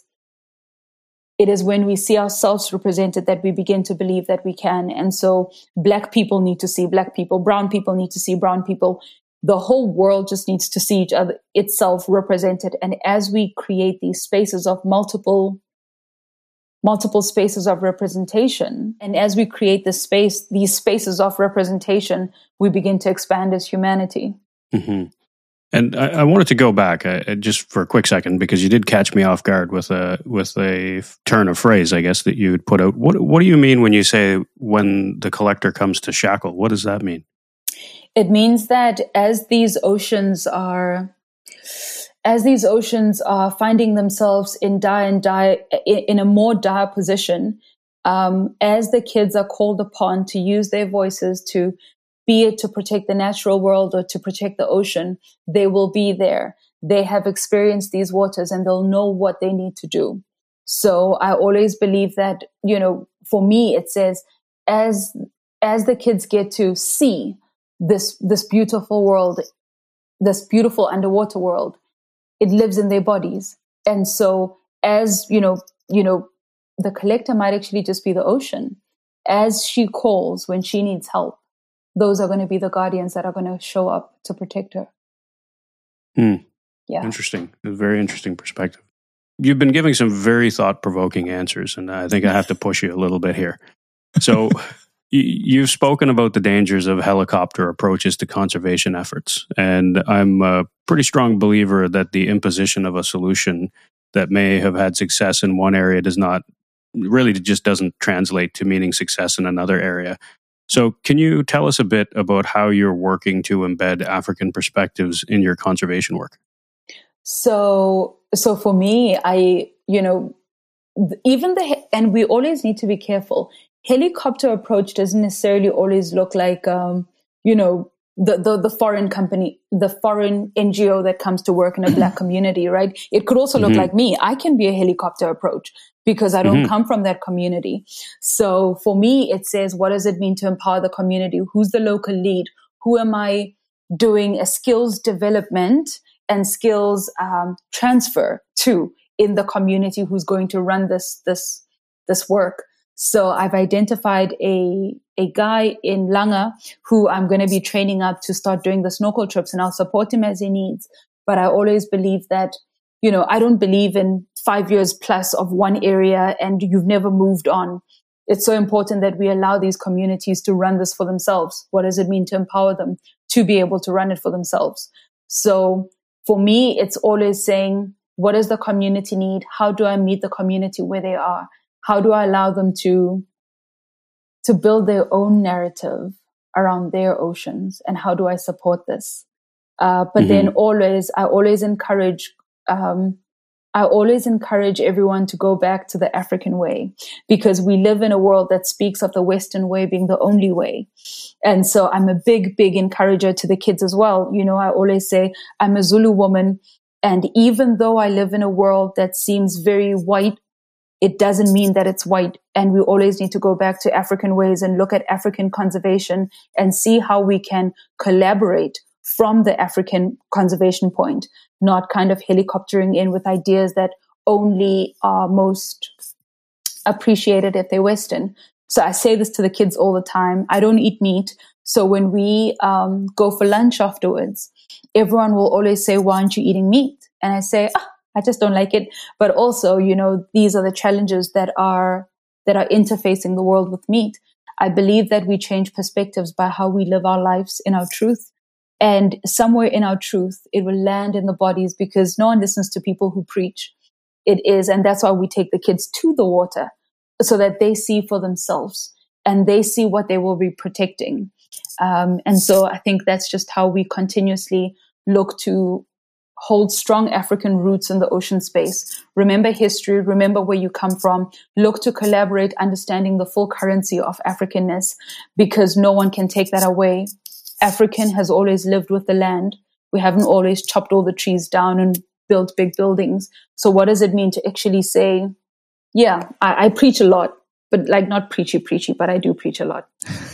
it is when we see ourselves represented that we begin to believe that we can. And so Black people need to see Black people, brown people need to see brown people. The whole world just needs to see each other, itself represented. And as we create these spaces of multiple, multiple spaces of representation, and as we create this space, these spaces of representation, we begin to expand as humanity. Mm-hmm. And I, I wanted to go back uh, just for a quick second, because you did catch me off guard with a with a turn of phrase, I guess, that you would put out. What What do you mean when you say when the collector comes to shackle? What does that mean? It means that as these oceans are, as these oceans are finding themselves in dire and dire in a more dire position, um, as the kids are called upon to use their voices to, be it to protect the natural world or to protect the ocean, they will be there. They have experienced these waters and they'll know what they need to do. So I always believe that, you know, for me, it says, as, as the kids get to see this, this beautiful world, this beautiful underwater world, it lives in their bodies. And so as, you know, you know, the collector might actually just be the ocean. As she calls when she needs help, those are going to be the guardians that are going to show up to protect her. Hmm. Yeah. Interesting. A very interesting perspective. You've been giving some very thought-provoking answers, and I think I have to push you a little bit here. So you've spoken about the dangers of helicopter approaches to conservation efforts, and I'm a pretty strong believer that the imposition of a solution that may have had success in one area does not, really just doesn't translate to meaning success in another area. So can you tell us a bit about how you're working to embed African perspectives in your conservation work? So, so for me, I, you know, even the, and we always need to be careful. Helicopter approach doesn't necessarily always look like, um, you know, the, the, the foreign company, the foreign N G O that comes to work in a Black community, right? It could also look mm-hmm. like me. I can be a helicopter approach because I don't mm-hmm. come from that community. So for me, it says, what does it mean to empower the community? Who's the local lead? Who am I doing a skills development and skills um, transfer to in the community who's going to run this, this, this work? So I've identified a, a guy in Langa who I'm going to be training up to start doing the snorkel trips, and I'll support him as he needs. But I always believe that, you know, I don't believe in five years plus of one area and you've never moved on. It's so important that we allow these communities to run this for themselves. What does it mean to empower them to be able to run it for themselves? So for me, it's always saying, what does the community need? How do I meet the community where they are? How do I allow them to, to build their own narrative around their oceans? And how do I support this? Uh, but mm-hmm. then always, I always encourage, um, I always encourage everyone to go back to the African way, because we live in a world that speaks of the Western way being the only way. And so I'm a big, big encourager to the kids as well. You know, I always say I'm a Zulu woman. And even though I live in a world that seems very white, it doesn't mean that it's white. And we always need to go back to African ways and look at African conservation and see how we can collaborate from the African conservation point, not kind of helicoptering in with ideas that only are most appreciated if they're Western. So I say this to the kids all the time. I don't eat meat. So when we um, go for lunch afterwards, everyone will always say, why aren't you eating meat? And I say, ah, I just don't like it. But also, you know, these are the challenges that are that are interfacing the world with meat. I believe that we change perspectives by how we live our lives in our truth. And somewhere in our truth, it will land in the bodies, because no one listens to people who preach. It is, and that's why we take the kids to the water, so that they see for themselves and they see what they will be protecting. Um, and so I think that's just how we continuously look to hold strong African roots in the ocean space. Remember history, remember where you come from, look to collaborate, understanding the full currency of Africanness, because no one can take that away. African has always lived with the land. We haven't always chopped all the trees down and built big buildings. So what does it mean to actually say, yeah, I, I preach a lot, but like not preachy, preachy, but I do preach a lot.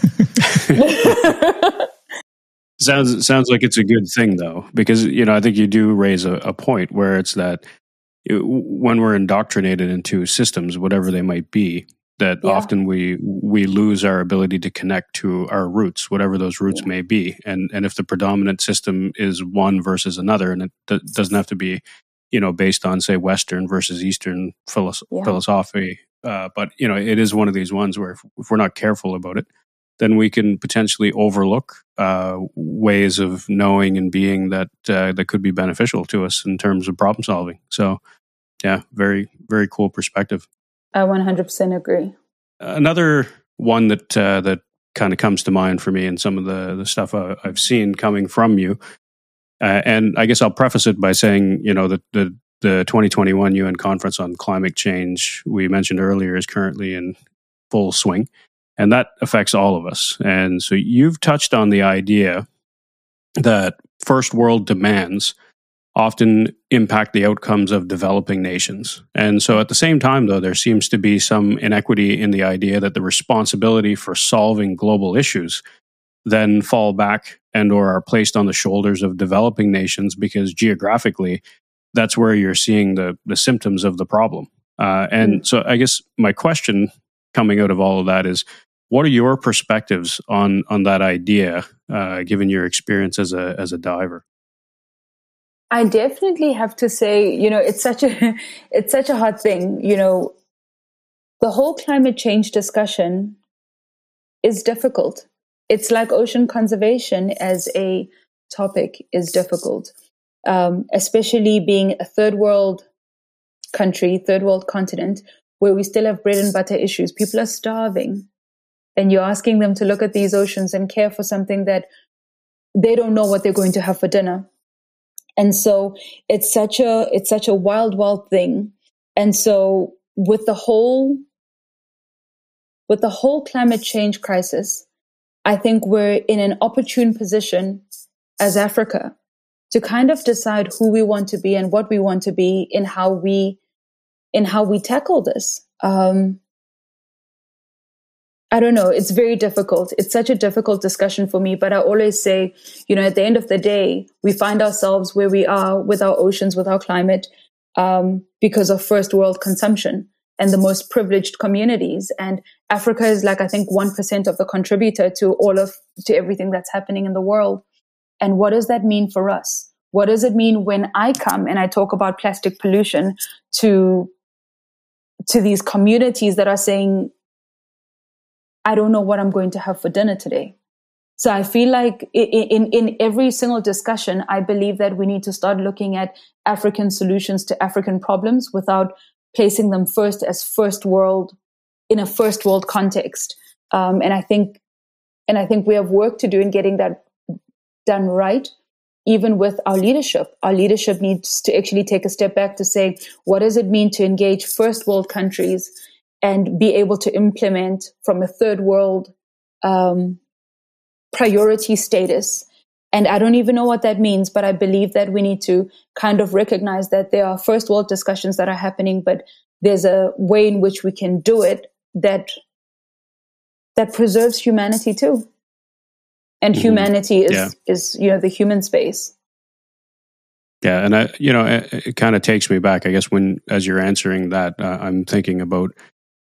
Sounds sounds like it's a good thing, though, because, you know, I think you do raise a, a point where it's that it, when we're indoctrinated into systems, whatever they might be, that yeah. often we we lose our ability to connect to our roots, whatever those roots yeah. may be. And and if the predominant system is one versus another, and it d- doesn't have to be, you know, based on, say, Western versus Eastern philosoph- yeah. philosophy, uh, but, you know, it is one of these ones where if, if we're not careful about it, then we can potentially overlook uh, ways of knowing and being that uh, that could be beneficial to us in terms of problem solving. So, yeah, very, very cool perspective. I one hundred percent agree. Another one that uh, that kind of comes to mind for me and some of the, the stuff I, I've seen coming from you, uh, and I guess I'll preface it by saying, you know, that the, the twenty twenty-one U N Conference on Climate Change we mentioned earlier is currently in full swing. And that affects all of us. And so you've touched on the idea that first world demands often impact the outcomes of developing nations. And so at the same time, though, there seems to be some inequity in the idea that the responsibility for solving global issues then fall back and or are placed on the shoulders of developing nations, because geographically, that's where you're seeing the, the symptoms of the problem. Uh, and mm. so I guess my question coming out of all of that is, what are your perspectives on on that idea, uh, given your experience as a as a diver? I definitely have to say, you know, it's such a it's such a hard thing. You know, the whole climate change discussion is difficult. It's like ocean conservation as a topic is difficult, um, especially being a third world country, third world continent, where we still have bread and butter issues. People are starving. And you're asking them to look at these oceans and care for something that they don't know what they're going to have for dinner. And so it's such a, it's such a wild, wild thing. And so with the whole, with the whole climate change crisis, I think we're in an opportune position as Africa to kind of decide who we want to be and what we want to be in how we, in how we tackle this. Um, I don't know. It's very difficult. It's such a difficult discussion for me. But I always say, you know, at the end of the day, we find ourselves where we are with our oceans, with our climate, um, because of first world consumption and the most privileged communities. And Africa is like, I think, one percent of the contributor to all of, to everything that's happening in the world. And what does that mean for us? What does it mean when I come and I talk about plastic pollution to, to these communities that are saying, I don't know what I'm going to have for dinner today. So I feel like in, in, in every single discussion, I believe that we need to start looking at African solutions to African problems without placing them first as first world, in a first world context. Um, and I think, and I think we have work to do in getting that done right, even with our leadership. Our leadership needs to actually take a step back to say, what does it mean to engage first world countries and be able to implement from a third world um, priority status? And I don't even know what that means, but I believe that we need to kind of recognize that there are first world discussions that are happening, but there's a way in which we can do it that that preserves humanity too. And mm-hmm. humanity is, yeah. is, you know, the human space. Yeah. And I, you know, it, it kind of takes me back, I guess, when, as you're answering that, uh, I'm thinking about,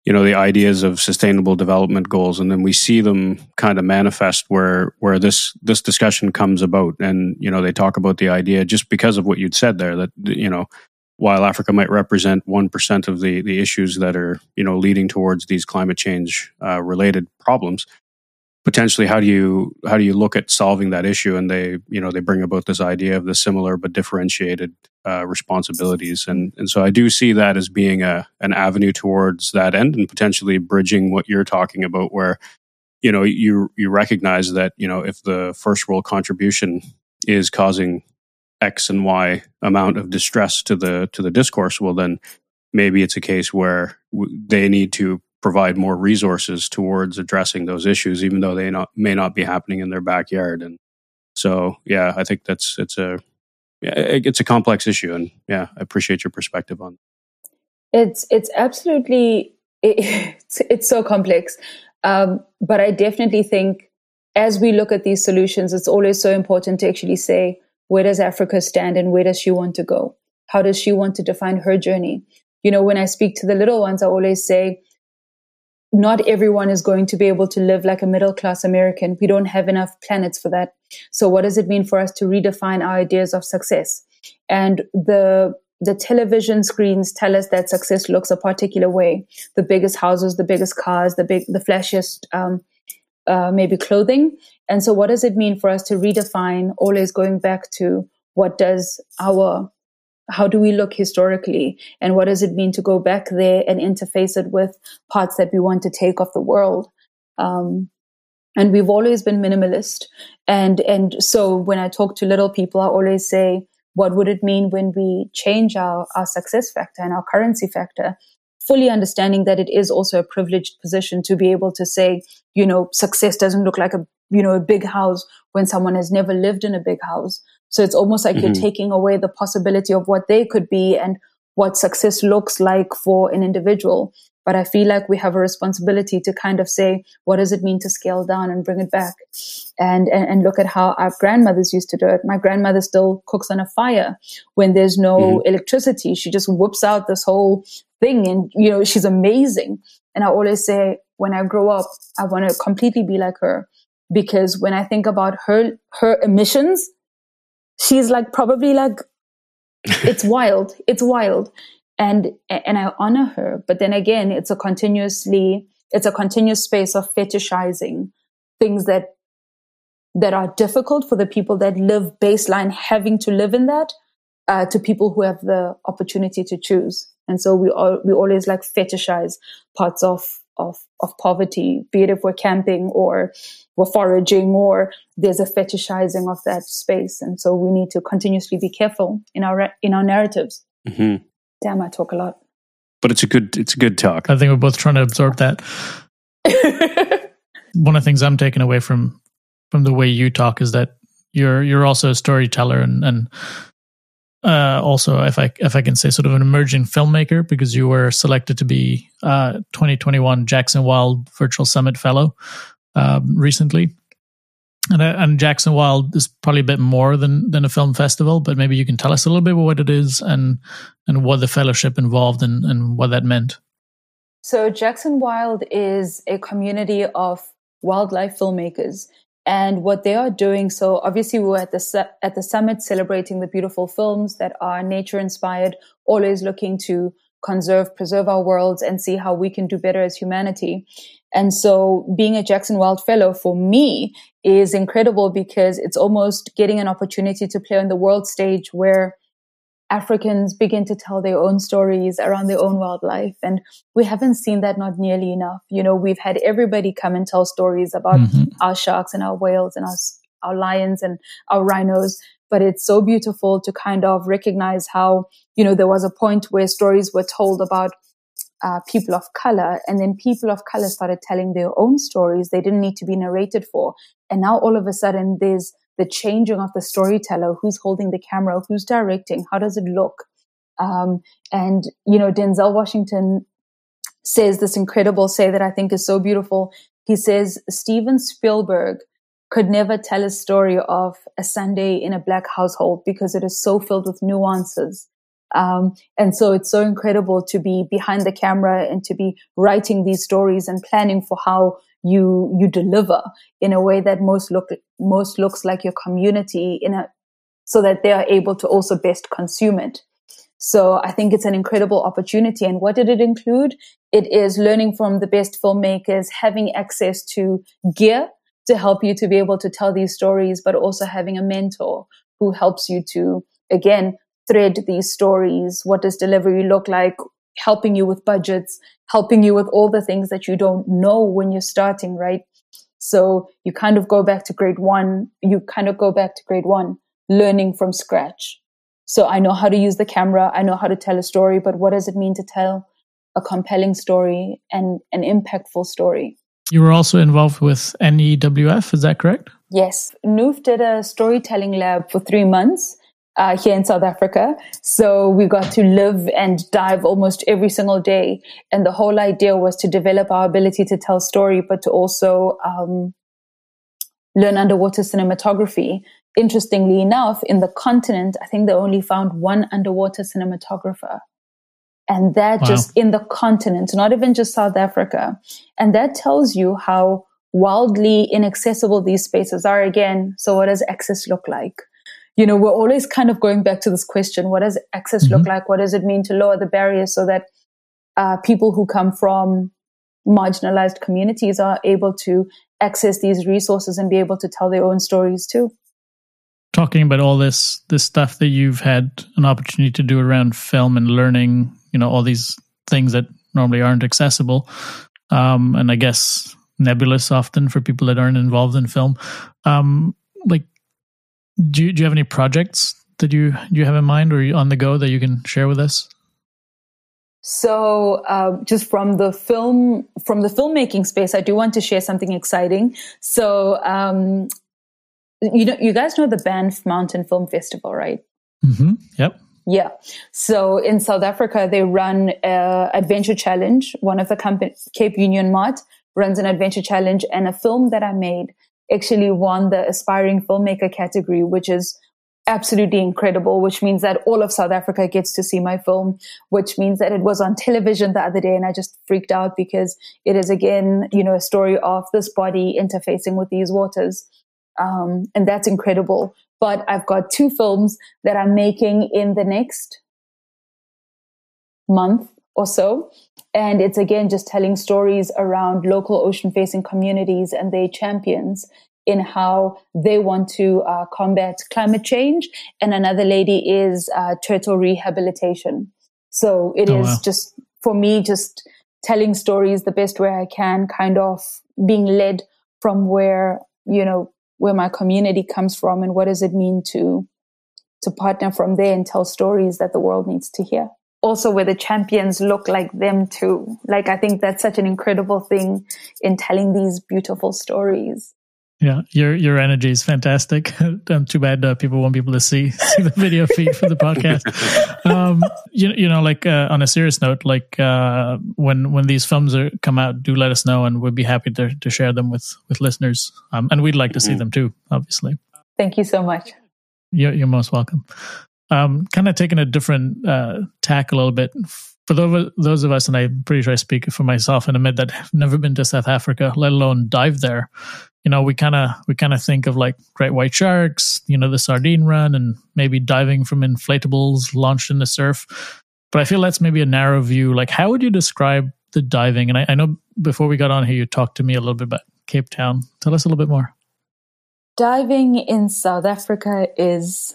you know, the ideas of sustainable development goals, and then we see them kind of manifest where where this this discussion comes about. And you know, they talk about the idea just because of what you'd said there, that you know, while Africa might represent one percent of the the issues that are you know leading towards these climate change uh, related problems, potentially how do you how do you look at solving that issue? And they you know they bring about this idea of the similar but differentiated uh, responsibilities, and and so I do see that as being a an avenue towards that end, and potentially bridging what you're talking about, where you know you you recognize that you know if the first world contribution is causing X and Y amount of distress to the to the discourse, well then maybe it's a case where w- they need to provide more resources towards addressing those issues, even though they not, may not be happening in their backyard. And so, yeah, I think that's it's a it's a complex issue, and yeah, I appreciate your perspective on it. It's it's absolutely it's it's so complex, um, but I definitely think as we look at these solutions, it's always so important to actually say, where does Africa stand, and where does she want to go? How does she want to define her journey? You know, when I speak to the little ones, I always say, not everyone is going to be able to live like a middle-class American. We don't have enough planets for that. So what does it mean for us to redefine our ideas of success? And the the television screens tell us that success looks a particular way. The biggest houses, the biggest cars, the big, the flashiest, um, uh, maybe clothing. And so what does it mean for us to redefine, always going back to what does our how do we look historically, and what does it mean to go back there and interface it with parts that we want to take of the world? Um, and we've always been minimalist. And, and so when I talk to little people, I always say, what would it mean when we change our, our success factor and our currency factor? Fully understanding that it is also a privileged position to be able to say, you know, success doesn't look like a, you know, a big house when someone has never lived in a big house. So it's almost like mm-hmm. you're taking away the possibility of what they could be and what success looks like for an individual. But I feel like we have a responsibility to kind of say, what does it mean to scale down and bring it back? And, and, and look at how our grandmothers used to do it. My grandmother still cooks on a fire when there's no mm-hmm. electricity. She just whips out this whole thing, and, you know, she's amazing. And I always say, when I grow up, I want to completely be like her, because when I think about her, her emissions, she's like probably like, it's wild. It's wild. And, and I honor her. But then again, it's a continuously, it's a continuous space of fetishizing things that, that are difficult for the people that live baseline, having to live in that, uh, to people who have the opportunity to choose. And so we all, we always like fetishize parts of, of, of poverty, be it if we're camping or we're foraging, or there's a fetishizing of that space. And so we need to continuously be careful in our, in our narratives. Mm-hmm. Damn, I talk a lot. But it's a good it's a good talk. I think we're both trying to absorb that. One of the things I'm taking away from from the way you talk is that you're you're also a storyteller, and and uh, also, if I if I can say, sort of an emerging filmmaker, because you were selected to be uh, twenty twenty-one Jackson Wild Virtual Summit Fellow um, recently. And, and Jackson Wild is probably a bit more than, than a film festival, but maybe you can tell us a little bit about what it is and and what the fellowship involved and, and what that meant. So Jackson Wild is a community of wildlife filmmakers, and what they are doing. So obviously we were at the at the summit celebrating the beautiful films that are nature inspired, always looking to conserve, preserve our worlds and see how we can do better as humanity. And so being a Jackson Wild Fellow for me is incredible, because it's almost getting an opportunity to play on the world stage where Africans begin to tell their own stories around their own wildlife. And we haven't seen that, not nearly enough. You know, we've had everybody come and tell stories about mm-hmm. our sharks and our whales and our, our lions and our rhinos. But it's so beautiful to kind of recognize how, you know, there was a point where stories were told about uh, people of color, and then people of color started telling their own stories. They didn't need to be narrated for. And now all of a sudden there's the changing of the storyteller, who's holding the camera, who's directing, how does it look? Um, and, you know, Denzel Washington says this incredible say that I think is so beautiful. He says, Steven Spielberg could never tell a story of a Sunday in a black household because it is so filled with nuances. Um, and so it's so incredible to be behind the camera and to be writing these stories and planning for how you you deliver in a way that most look most looks like your community in a so that they are able to also best consume it. So I think it's an incredible opportunity. And what did it include? It is learning from the best filmmakers, having access to gear to help you to be able to tell these stories, but also having a mentor who helps you to, again, thread these stories. What does delivery look like? Helping you with budgets, helping you with all the things that you don't know when you're starting, right? So you kind of go back to grade one, you kind of go back to grade one, learning from scratch. So I know how to use the camera, I know how to tell a story, but what does it mean to tell a compelling story and an impactful story? You were also involved with N E W F, is that correct? Yes. Noof did a storytelling lab for three months uh, here in South Africa. So we got to live and dive almost every single day. And the whole idea was to develop our ability to tell story, but to also um, learn underwater cinematography. Interestingly enough, in the continent, I think they only found one underwater cinematographer. And that wow. just in the continent, not even just South Africa. And that tells you how wildly inaccessible these spaces are again. So what does access look like? You know, we're always kind of going back to this question. What does access mm-hmm. look like? What does it mean to lower the barriers so that uh, people who come from marginalized communities are able to access these resources and be able to tell their own stories too? Talking about all this this stuff that you've had an opportunity to do around film and learning, you know, all these things that normally aren't accessible, um, and I guess nebulous often for people that aren't involved in film. Um, like, do you, do you have any projects that you do you have in mind or on the go that you can share with us? So, uh, just from the film from the filmmaking space, I do want to share something exciting. So. Um, You know, you guys know the Banff Mountain Film Festival, right? Mm-hmm. Yep. Yeah. So in South Africa, they run a adventure challenge. One of the companies, Cape Union Mart, runs an adventure challenge, and a film that I made actually won the aspiring filmmaker category, which is absolutely incredible, which means that all of South Africa gets to see my film, which means that it was on television the other day, and I just freaked out because it is, again, you know, a story of this body interfacing with these waters. Um, and that's incredible. But I've got two films that I'm making in the next month or so. And it's, again, just telling stories around local ocean-facing communities and their champions in how they want to uh, combat climate change. And another lady is uh, turtle rehabilitation. So it oh, is wow. just, for me, just telling stories the best way I can, kind of being led from where, you know, where my community comes from and what does it mean to to partner from there and tell stories that the world needs to hear. Also where the champions look like them too. Like, I think that's such an incredible thing in telling these beautiful stories. Yeah, your your energy is fantastic. Too bad uh, people won't be able to see see the video feed for the podcast. Um, you you know, like uh, on a serious note, like uh, when when these films are come out, do let us know, and we'd be happy to to share them with with listeners. Um, and we'd like to see them too, obviously. Thank you so much. You're you're most welcome. Um, kind of taking a different uh, tack a little bit. For those, those of us, and I'm pretty sure I speak for myself and admit that I've never been to South Africa, let alone dive there. You know, we kind of we kind of think of like great white sharks, you know, the sardine run, and maybe diving from inflatables launched in the surf. But I feel that's maybe a narrow view. Like, how would you describe the diving? And I, I know before we got on here, you talked to me a little bit about Cape Town. Tell us a little bit more. Diving in South Africa is...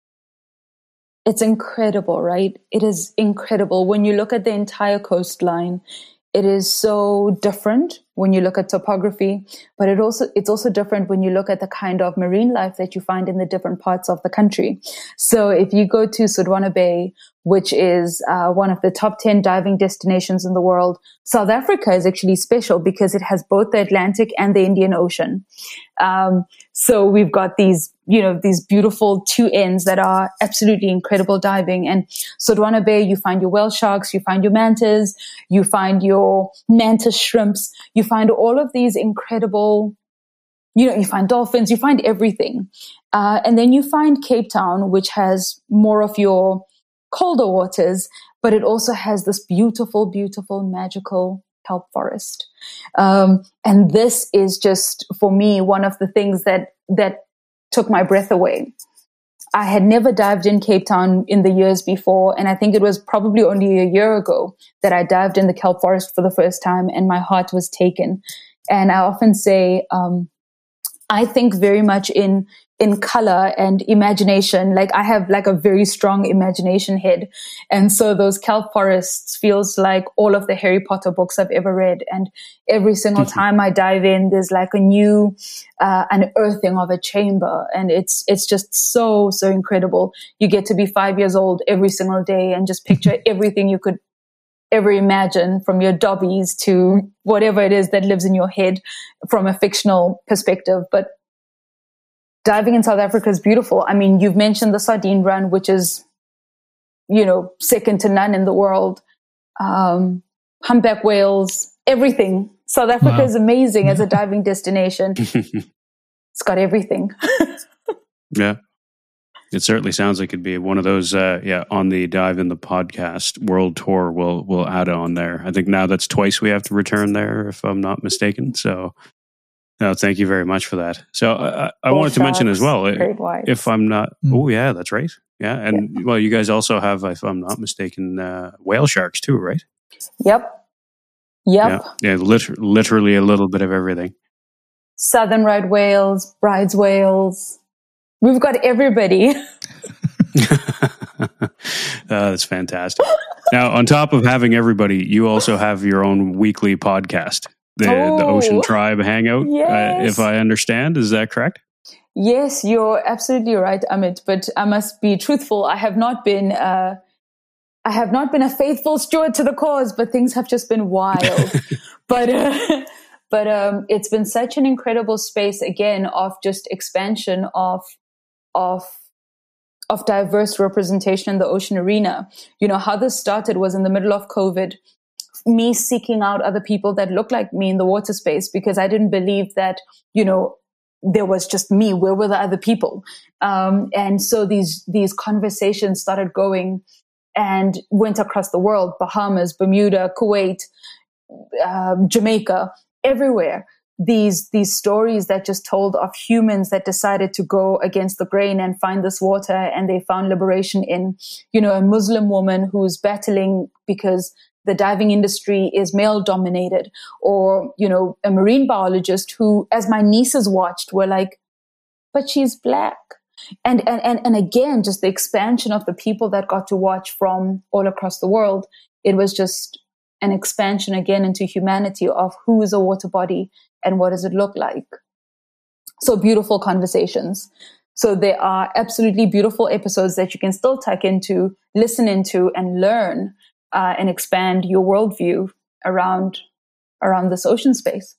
it's incredible, right? It is incredible. When you look at the entire coastline, it is so different when you look at topography, but it also it's also different when you look at the kind of marine life that you find in the different parts of the country. So if you go to Sodwana Bay, which is uh, one of the top ten diving destinations in the world, South Africa is actually special because it has both the Atlantic and the Indian Ocean. Um, so we've got these, you know, these beautiful two ends that are absolutely incredible diving. And Sodwana Bay, you find your whale sharks, you find your mantas, you find your mantis shrimps, you find all of these incredible, you know, you find dolphins, you find everything. Uh, and then you find Cape Town, which has more of your colder waters, but it also has this beautiful, beautiful, magical kelp forest. Um, and this is just, for me, one of the things that, that took my breath away. I had never dived in Cape Town in the years before, and I think it was probably only a year ago that I dived in the kelp forest for the first time, and my heart was taken. And I often say, um, I think very much in in color and imagination. Like I have like a very strong imagination head, and so those kelp forests feels like all of the Harry Potter books I've ever read. And every single time I dive in, there's like a new uh, unearthing of a chamber, and it's it's just so so incredible. You get to be five years old every single day and just picture everything you could ever imagine, from your dobbies to whatever it is that lives in your head from a fictional perspective. But diving in South Africa is beautiful. I mean, you've mentioned the Sardine Run, which is, you know, second to none in the world. Um, humpback whales, everything. South Africa wow. is amazing as a diving destination. It's got everything. Yeah. It certainly sounds like it'd be one of those, uh, yeah, on the Dive in the Podcast world tour. We'll we'll add on there. I think now that's twice we have to return there, if I'm not mistaken. So, no, thank you very much for that. So, uh, I wanted to mention as well, if I'm not, mm. oh yeah, that's right, yeah, and yeah. well, you guys also have, if I'm not mistaken, uh, whale sharks too, right? Yep, yep, yeah, yeah lit- literally a little bit of everything. Southern right whales, Bride's whales. We've got everybody. uh, that's fantastic. Now, on top of having everybody, you also have your own weekly podcast, the, oh, the Ocean Tribe Hangout, yes. uh, if I understand. Is that correct? Yes, you're absolutely right, Amit. But I must be truthful. I have not been, uh, I have not been a faithful steward to the cause, but things have just been wild. but. Uh, But um, it's been such an incredible space, again, of just expansion of of of diverse representation in the ocean arena. You know, how this started was in the middle of COVID, me seeking out other people that looked like me in the water space, because I didn't believe that, you know, there was just me. Where were the other people? Um, and so these these conversations started going and went across the world: Bahamas, Bermuda, Kuwait, uh, Jamaica. Everywhere, these these stories that just told of humans that decided to go against the grain and find this water, and they found liberation in, you know, a Muslim woman who's battling because the diving industry is male dominated, or, you know, a marine biologist who, as my nieces watched, were like, but she's black. And and and, and again, just the expansion of the people that got to watch from all across the world. It was just an expansion again into humanity of who is a water body and what does it look like. So beautiful conversations. So there are absolutely beautiful episodes that you can still tuck into, listen into, and learn uh, and expand your worldview around around this ocean space.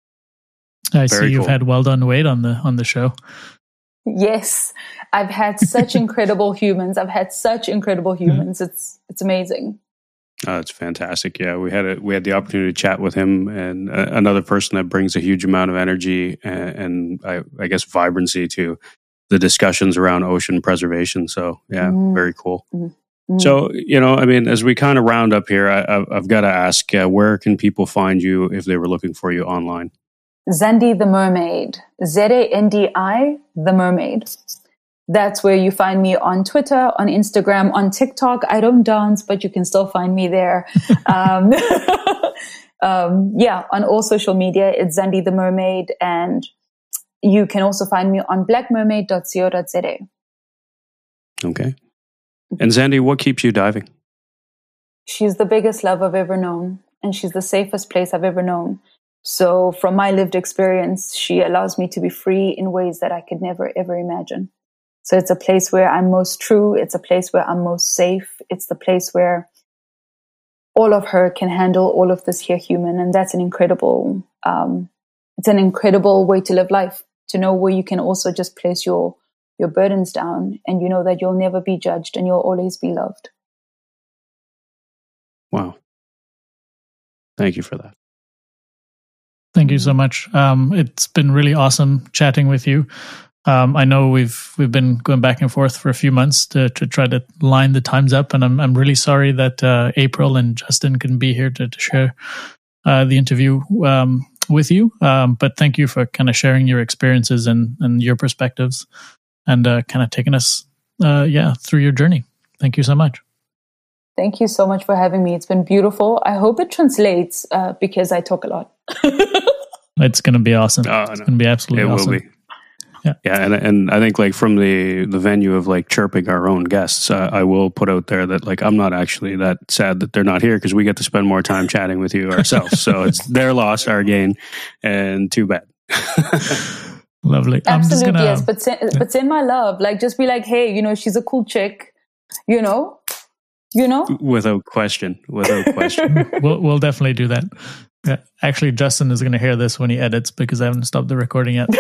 I see you've cool. had Well Done Wade on the on the show. Yes, I've had such incredible humans. I've had such incredible humans. Mm. It's it's amazing. Oh, it's fantastic. Yeah, we had a, we had the opportunity to chat with him, and uh, another person that brings a huge amount of energy and, and I, I guess vibrancy to the discussions around ocean preservation. So yeah, mm. very cool. Mm. So, you know, I mean, as we kind of round up here, I, I've, I've got to ask, uh, where can people find you if they were looking for you online? Zandi the Mermaid, Z A N D I, the Mermaid. That's where you find me on Twitter, on Instagram, on TikTok. I don't dance, but you can still find me there. um, um, yeah, on all social media, it's Zandi the Mermaid. And you can also find me on black mermaid dot co dot z a. Okay. And Zandi, what keeps you diving? She's the biggest love I've ever known, and she's the safest place I've ever known. So from my lived experience, she allows me to be free in ways that I could never, ever imagine. So it's a place where I'm most true. It's a place where I'm most safe. It's the place where all of her can handle all of this here human. And that's an incredible, um, it's an incredible way to live life, to know where you can also just place your, your burdens down, and you know that you'll never be judged and you'll always be loved. Wow. Thank you for that. Thank you so much. Um, it's been really awesome chatting with you. Um, I know we've we've been going back and forth for a few months to, to try to line the times up, and I'm I'm really sorry that uh, April and Justin couldn't be here to, to share uh, the interview um, with you. Um, but thank you for kind of sharing your experiences and, and your perspectives, and uh, kind of taking us uh, yeah through your journey. Thank you so much. Thank you so much for having me. It's been beautiful. I hope it translates uh, because I talk a lot. It's going to be awesome. Oh, it's going to be absolutely it awesome. Will be. Yeah, yeah, and and I think like from the the venue of like chirping our own guests, uh, I will put out there that like I'm not actually that sad that they're not here because we get to spend more time chatting with you ourselves. So it's their loss, our gain, and too bad. Lovely. Absolutely, gonna, yes. But send, yeah. but send my love. Like, just be like, hey, you know, she's a cool chick. You know, you know, without question, without question. we'll we'll definitely do that. Yeah. Actually, Justin is going to hear this when he edits because I haven't stopped the recording yet.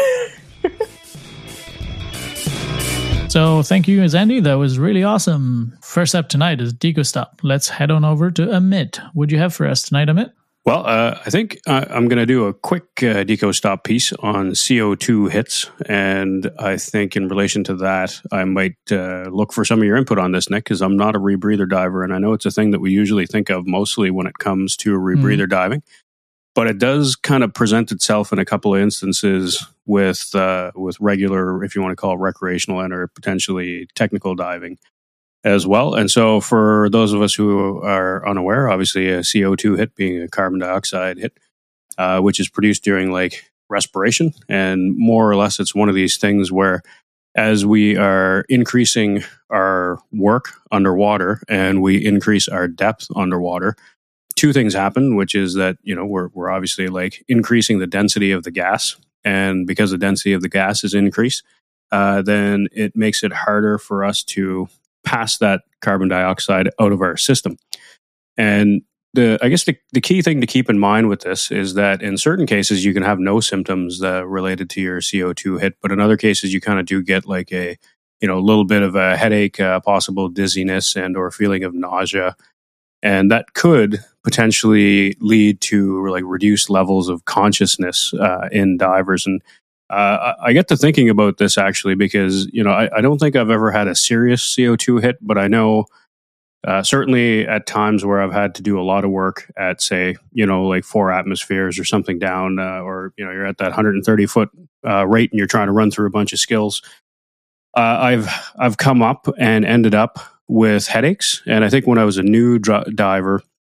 So thank you, Zandy. That was really awesome. First up tonight is Deco Stop. Let's head on over to Amit. What do you have for us tonight, Amit? Well, uh, I think uh, I'm going to do a quick uh, Deco Stop piece on C O two hits. And I think in relation to that, I might uh, look for some of your input on this, Nick, because I'm not a rebreather diver. And I know it's a thing that we usually think of mostly when it comes to rebreather mm. diving. But it does kind of present itself in a couple of instances with uh, with regular, if you want to call it recreational and or potentially technical diving as well. And so for those of us who are unaware, obviously a C O two hit being a carbon dioxide hit, uh, which is produced during like respiration. And more or less, it's one of these things where as we are increasing our work underwater and we increase our depth underwater, two things happen, which is that, you know, we're we're obviously like increasing the density of the gas. And because the density of the gas is increased, uh, then it makes it harder for us to pass that carbon dioxide out of our system. And the I guess the, the key thing to keep in mind with this is that in certain cases, you can have no symptoms uh, related to your C O two hit. But in other cases, you kind of do get like a, you know, a little bit of a headache, uh, possible dizziness and or feeling of nausea. And that could potentially lead to like reduced levels of consciousness uh, in divers. And uh, I get to thinking about this actually because, you know, I, I don't think I've ever had a serious C O two hit, but I know uh, certainly at times where I've had to do a lot of work at, say, you know, like four atmospheres or something down, uh, or, you know, you're at that one hundred thirty foot uh, rate and you're trying to run through a bunch of skills. Uh, I've I've come up and ended up with headaches. And I think when I was a new dr- diver,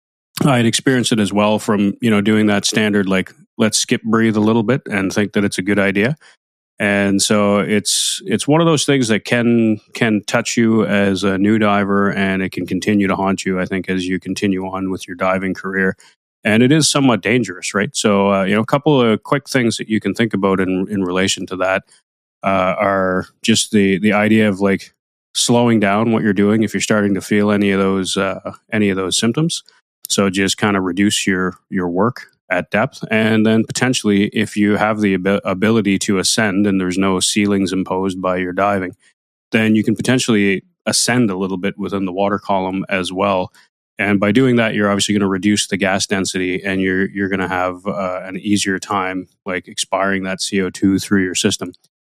I had experienced it as well from, you know, doing that standard, like, let's skip breathe a little bit and think that it's a good idea. And so it's it's one of those things that can can touch you as a new diver, and it can continue to haunt you, I think, as you continue on with your diving career. And it is somewhat dangerous, right? So, uh, you know, a couple of quick things that you can think about in, in relation to that uh, are just the the idea of like slowing down what you're doing if you're starting to feel any of those uh, any of those symptoms. So just kind of reduce your your work at depth, and then potentially if you have the ab- ability to ascend and there's no ceilings imposed by your diving, then you can potentially ascend a little bit within the water column as well. And by doing that, you're obviously going to reduce the gas density, and you're you're going to have uh, an easier time like expiring that C O two through your system.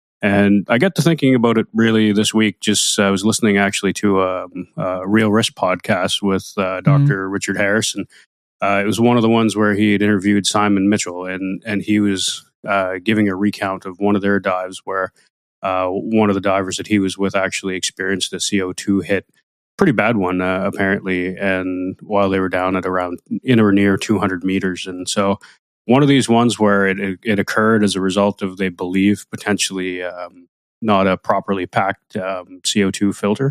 And I got to thinking about it really this week. Just I was listening actually to a, a Real Risk podcast with uh, Doctor Mm-hmm. Richard Harris, and uh, it was one of the ones where he had interviewed Simon Mitchell, and and he was uh, giving a recount of one of their dives where uh, one of the divers that he was with actually experienced a C O two hit, pretty bad one uh, apparently, and while they were down at around in or near two hundred meters, and so. One of these ones where it, it, it occurred as a result of, they believe, potentially um, not a properly packed um, C O two filter.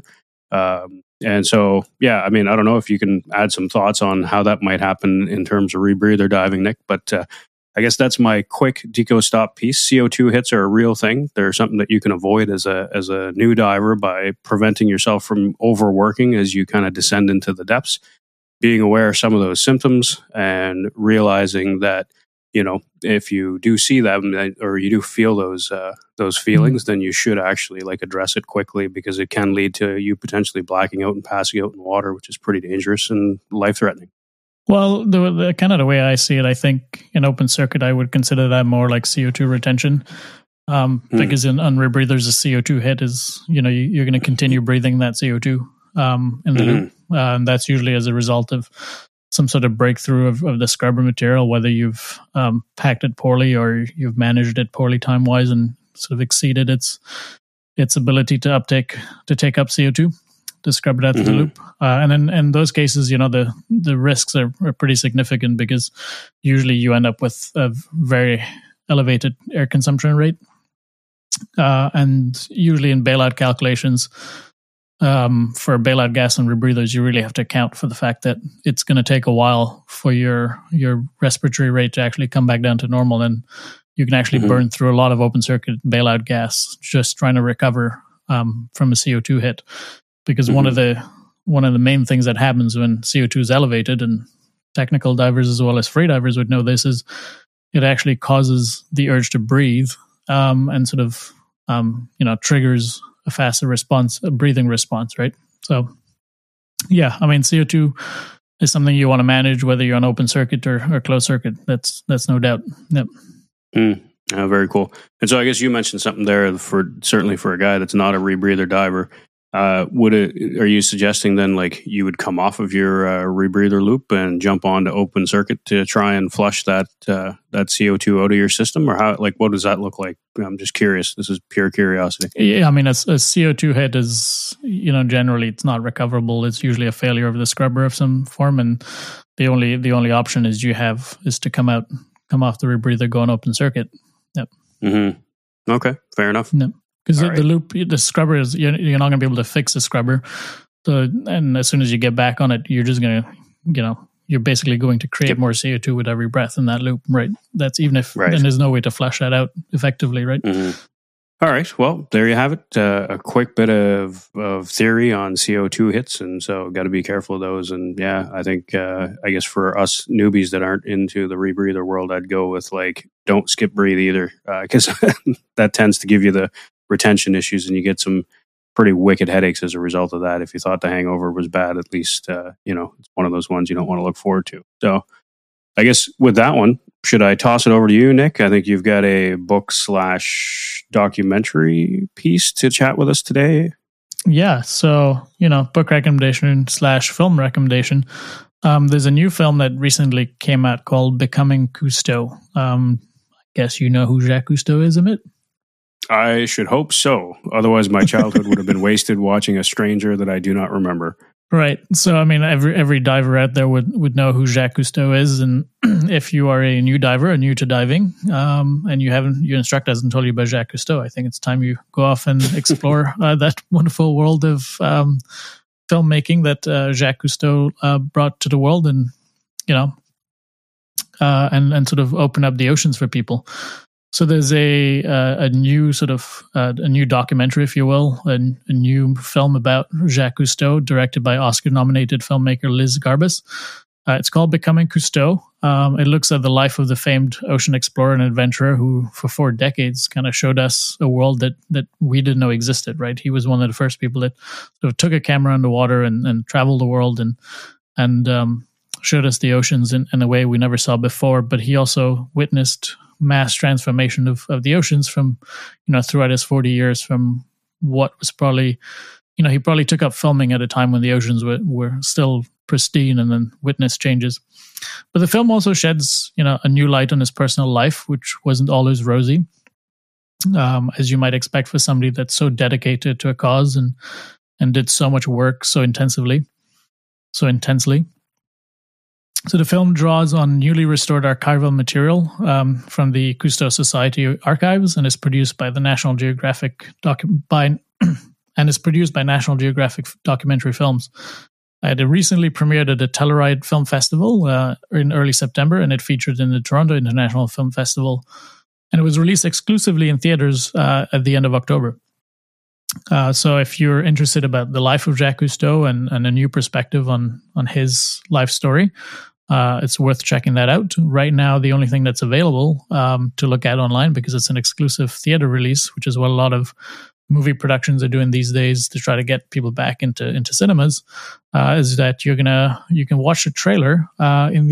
Um, and so, yeah, I mean, I don't know if you can add some thoughts on how that might happen in terms of rebreather diving, Nick, but uh, I guess that's my quick Deco Stop piece. C O two hits are a real thing. They're something that you can avoid as a as a new diver by preventing yourself from overworking as you kind of descend into the depths, being aware of some of those symptoms and realizing that, you know, if you do see them or you do feel those uh, those feelings, mm-hmm. then you should actually like address it quickly, because it can lead to you potentially blacking out and passing out in water, which is pretty dangerous and life-threatening. Well, the, the kind of the way I see it, I think in open circuit, I would consider that more like C O two retention. Um, Hmm. Because in on rebreathers, the C O two hit is, you know, you, you're going to continue breathing that C O two um, in the Mhm. loop. Uh, and that's usually as a result of some sort of breakthrough of, of the scrubber material, whether you've um, packed it poorly or you've managed it poorly time wise and sort of exceeded its its ability to uptake to take up C O two to scrub it out of the Mhm. loop. Uh, and in, in those cases, you know, the the risks are, are pretty significant because usually you end up with a very elevated air consumption rate. Uh, and usually in bailout calculations, um, for bailout gas and rebreathers, you really have to account for the fact that it's going to take a while for your your respiratory rate to actually come back down to normal. And you can actually Mhm. burn through a lot of open circuit bailout gas just trying to recover um, from a C O two hit. Because one of the one of the main things that happens when C O two is elevated, and technical divers as well as free divers would know this, is it actually causes the urge to breathe um, and sort of um, you know triggers a faster response, a breathing response, right? So yeah, I mean C O two is something you want to manage whether you're on open circuit or, or closed circuit. That's that's no doubt. Yep. Mm. Oh, very cool. And so I guess you mentioned something there for certainly for a guy that's not a rebreather diver. Uh, would it? Are you suggesting then, like, you would come off of your uh, rebreather loop and jump onto open circuit to try and flush that uh, that C O two out of your system, or how? Like, what does that look like? I'm just curious. This is pure curiosity. Yeah, I mean, a, a C O two hit is, you know, generally it's not recoverable. It's usually a failure of the scrubber of some form, and the only the only option is you have is to come out, come off the rebreather, go on open circuit. Yep. Mm-hmm. Okay, fair enough. Yep. Because the, All the right. loop, the scrubber is, you're, you're not going to be able to fix the scrubber. So, and as soon as you get back on it, you're just going to, you know, you're basically going to create Yep. more C O two with every breath in that loop, right? That's even if, Right. and there's no way to flush that out effectively, right? Mm-hmm. All right. Well, there you have it. Uh, a quick bit of, of theory on C O two hits. And so got to be careful of those. And yeah, I think, uh, I guess for us newbies that aren't into the rebreather world, I'd go with, like, don't skip breathe either. Because that tends to give you the retention issues and you get some pretty wicked headaches as a result of that. If you thought the hangover was bad, at least, uh, you know, it's one of those ones you don't want to look forward to. So I guess with that one, should I toss it over to you, Nick? I think you've got a book slash documentary piece to chat with us today. Yeah. So, you know, book recommendation slash film recommendation. Um, there's a new film that recently came out called Becoming Cousteau. Um, I guess you know who Jacques Cousteau is, Amit? I should hope so. Otherwise, my childhood would have been wasted watching a stranger that I do not remember. Right. So, I mean, every every diver out there would, would know who Jacques Cousteau is. And if you are a new diver, or new to diving, um, and you haven't, your instructor hasn't told you about Jacques Cousteau, I think it's time you go off and explore uh, that wonderful world of um, filmmaking that uh, Jacques Cousteau uh, brought to the world, and, you know, uh, and, and sort of open up the oceans for people. So there's a uh, a new sort of uh, a new documentary, if you will, a, a new film about Jacques Cousteau, directed by Oscar-nominated filmmaker Liz Garbus. Uh, it's called Becoming Cousteau. Um, it looks at the life of the famed ocean explorer and adventurer who, for four decades, kind of showed us a world that that we didn't know existed. Right, he was one of the first people that sort of took a camera underwater and, and traveled the world and and um, showed us the oceans in, in a way we never saw before. But he also witnessed mass transformation of, of the oceans from, you know, throughout his forty years, from what was probably, you know, he probably took up filming at a time when the oceans were, were still pristine, and then witnessed changes. But the film also sheds, you know, a new light on his personal life, which wasn't always rosy, um, as you might expect for somebody that's so dedicated to a cause and, and did so much work so intensively, so intensely. So the film draws on newly restored archival material um, from the Cousteau Society archives, and is produced by the National Geographic docu- by and is produced by National Geographic Documentary Films. It recently premiered at the Telluride Film Festival uh, in early September, and it featured in the Toronto International Film Festival, and it was released exclusively in theaters uh, at the end of October. Uh, so if you're interested about the life of Jacques Cousteau and, and a new perspective on on his life story, Uh, it's worth checking that out. Right now, the only thing that's available um, to look at online, because it's an exclusive theater release, which is what a lot of movie productions are doing these days to try to get people back into into cinemas, uh, is that you're gonna you can watch the trailer uh, in the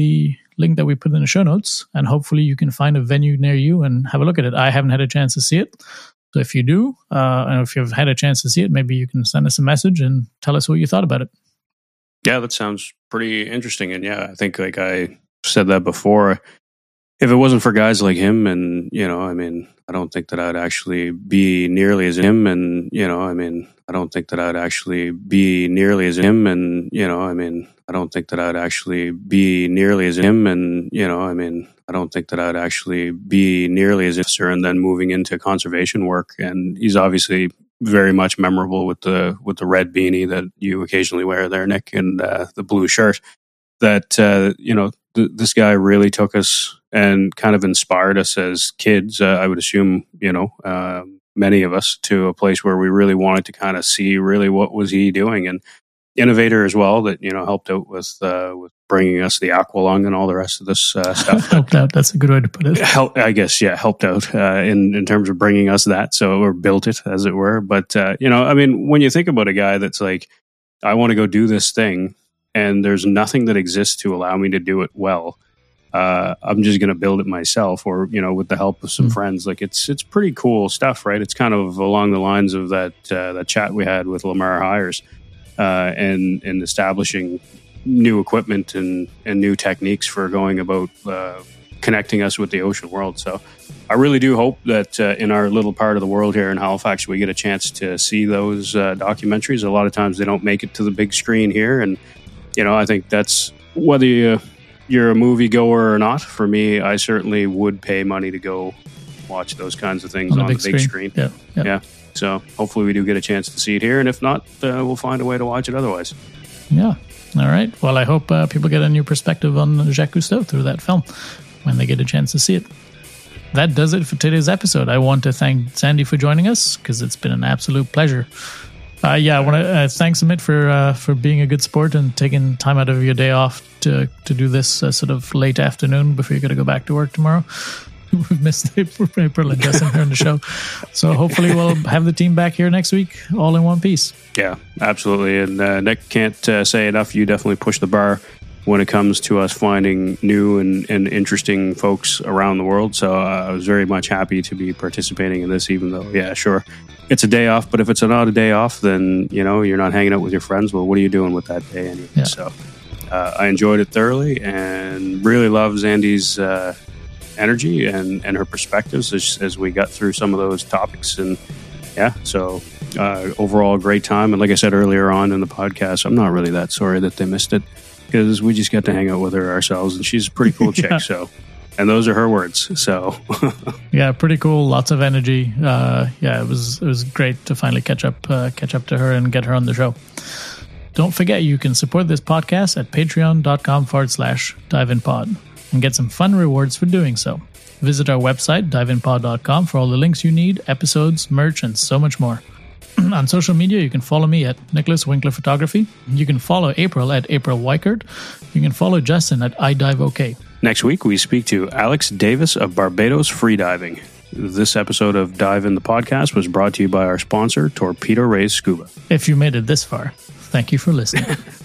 link that we put in the show notes, and hopefully you can find a venue near you and have a look at it. I haven't had a chance to see it. So if you do, uh, and if you've had a chance to see it, maybe you can send us a message and tell us what you thought about it. Yeah, that sounds pretty interesting. And yeah, I think like I said that before, if it wasn't for guys like him, and, you know, I mean, I don't think that I'd actually be nearly as him. And, you know, I mean, I don't think that I'd actually be nearly as him. And, you know, I mean, I don't think that I'd actually be nearly as him. And, you know, I mean, I don't think that I'd actually be nearly as officer, and then moving into conservation work. And he's obviously very much memorable with the with the red beanie that you occasionally wear there, Nick, and uh, the blue shirt. That uh, you know, th- this guy really took us and kind of inspired us as kids. Uh, I would assume, you know, uh, many of us, to a place where we really wanted to kind of see really what was he doing. And innovator as well, that, you know, helped out with uh, with bringing us the aqualung and all the rest of this uh, stuff. Helped out. That's a good way to put it. Help, I guess, yeah, helped out uh, in in terms of bringing us that, so or built it, as it were. But uh, you know, I mean, when you think about a guy that's like, I want to go do this thing, and there's nothing that exists to allow me to do it well. Uh, I'm just going to build it myself, or, you know, with the help of some mm. friends. Like, it's it's pretty cool stuff, right? It's kind of along the lines of that uh, that chat we had with Lamar Hires, uh, and and establishing new equipment and and new techniques for going about uh, connecting us with the ocean world. So I really do hope that uh, in our little part of the world here in Halifax, we get a chance to see those uh, documentaries. A lot of times they don't make it to the big screen here, and you know, I think that's whether you you're a movie goer or not. For me, I certainly would pay money to go watch those kinds of things on, on the big, big screen. screen. Yeah, yeah. yeah. So hopefully we do get a chance to see it here. And if not, uh, we'll find a way to watch it otherwise. Yeah. All right. Well, I hope uh, people get a new perspective on Jacques Cousteau through that film when they get a chance to see it. That does it for today's episode. I want to thank Sandy for joining us, because it's been an absolute pleasure. Uh, yeah, I want to uh, thank Sumit for uh, for being a good sport and taking time out of your day off to to do this uh, sort of late afternoon before you got to go back to work tomorrow. We've missed April and Justin here on the show, so hopefully we'll have the team back here next week, all in one piece. Yeah, absolutely. And uh, Nick, can't uh, say enough. You definitely push the bar when it comes to us finding new and, and interesting folks around the world. So uh, I was very much happy to be participating in this, even though, yeah, sure, it's a day off. But if it's not a day off, then, you know, you're not hanging out with your friends. Well, what are you doing with that day anyway? Yeah. So uh, I enjoyed it thoroughly and really love Zandy's uh, energy and, and her perspectives as, as we got through some of those topics. And yeah, so uh, overall, great time. And like I said earlier on in the podcast, I'm not really that sorry that they missed it, because we just got to hang out with her ourselves, and she's a pretty cool chick. yeah. So, and those are her words. So, yeah, pretty cool. Lots of energy. Uh, yeah, it was it was great to finally catch up uh, catch up to her and get her on the show. Don't forget, you can support this podcast at patreon.com forward slash diveinpod and get some fun rewards for doing so. Visit our website, diveinpod dot com, for all the links you need, episodes, merch, and so much more. On social media, you can follow me at Nicholas Winkler Photography. You can follow April at April Weichert. You can follow Justin at iDiveOK. Next week, we speak to Alex Davis of Barbados Freediving. This episode of Dive in the Podcast was brought to you by our sponsor, Torpedo Rays Scuba. If you made it this far, thank you for listening.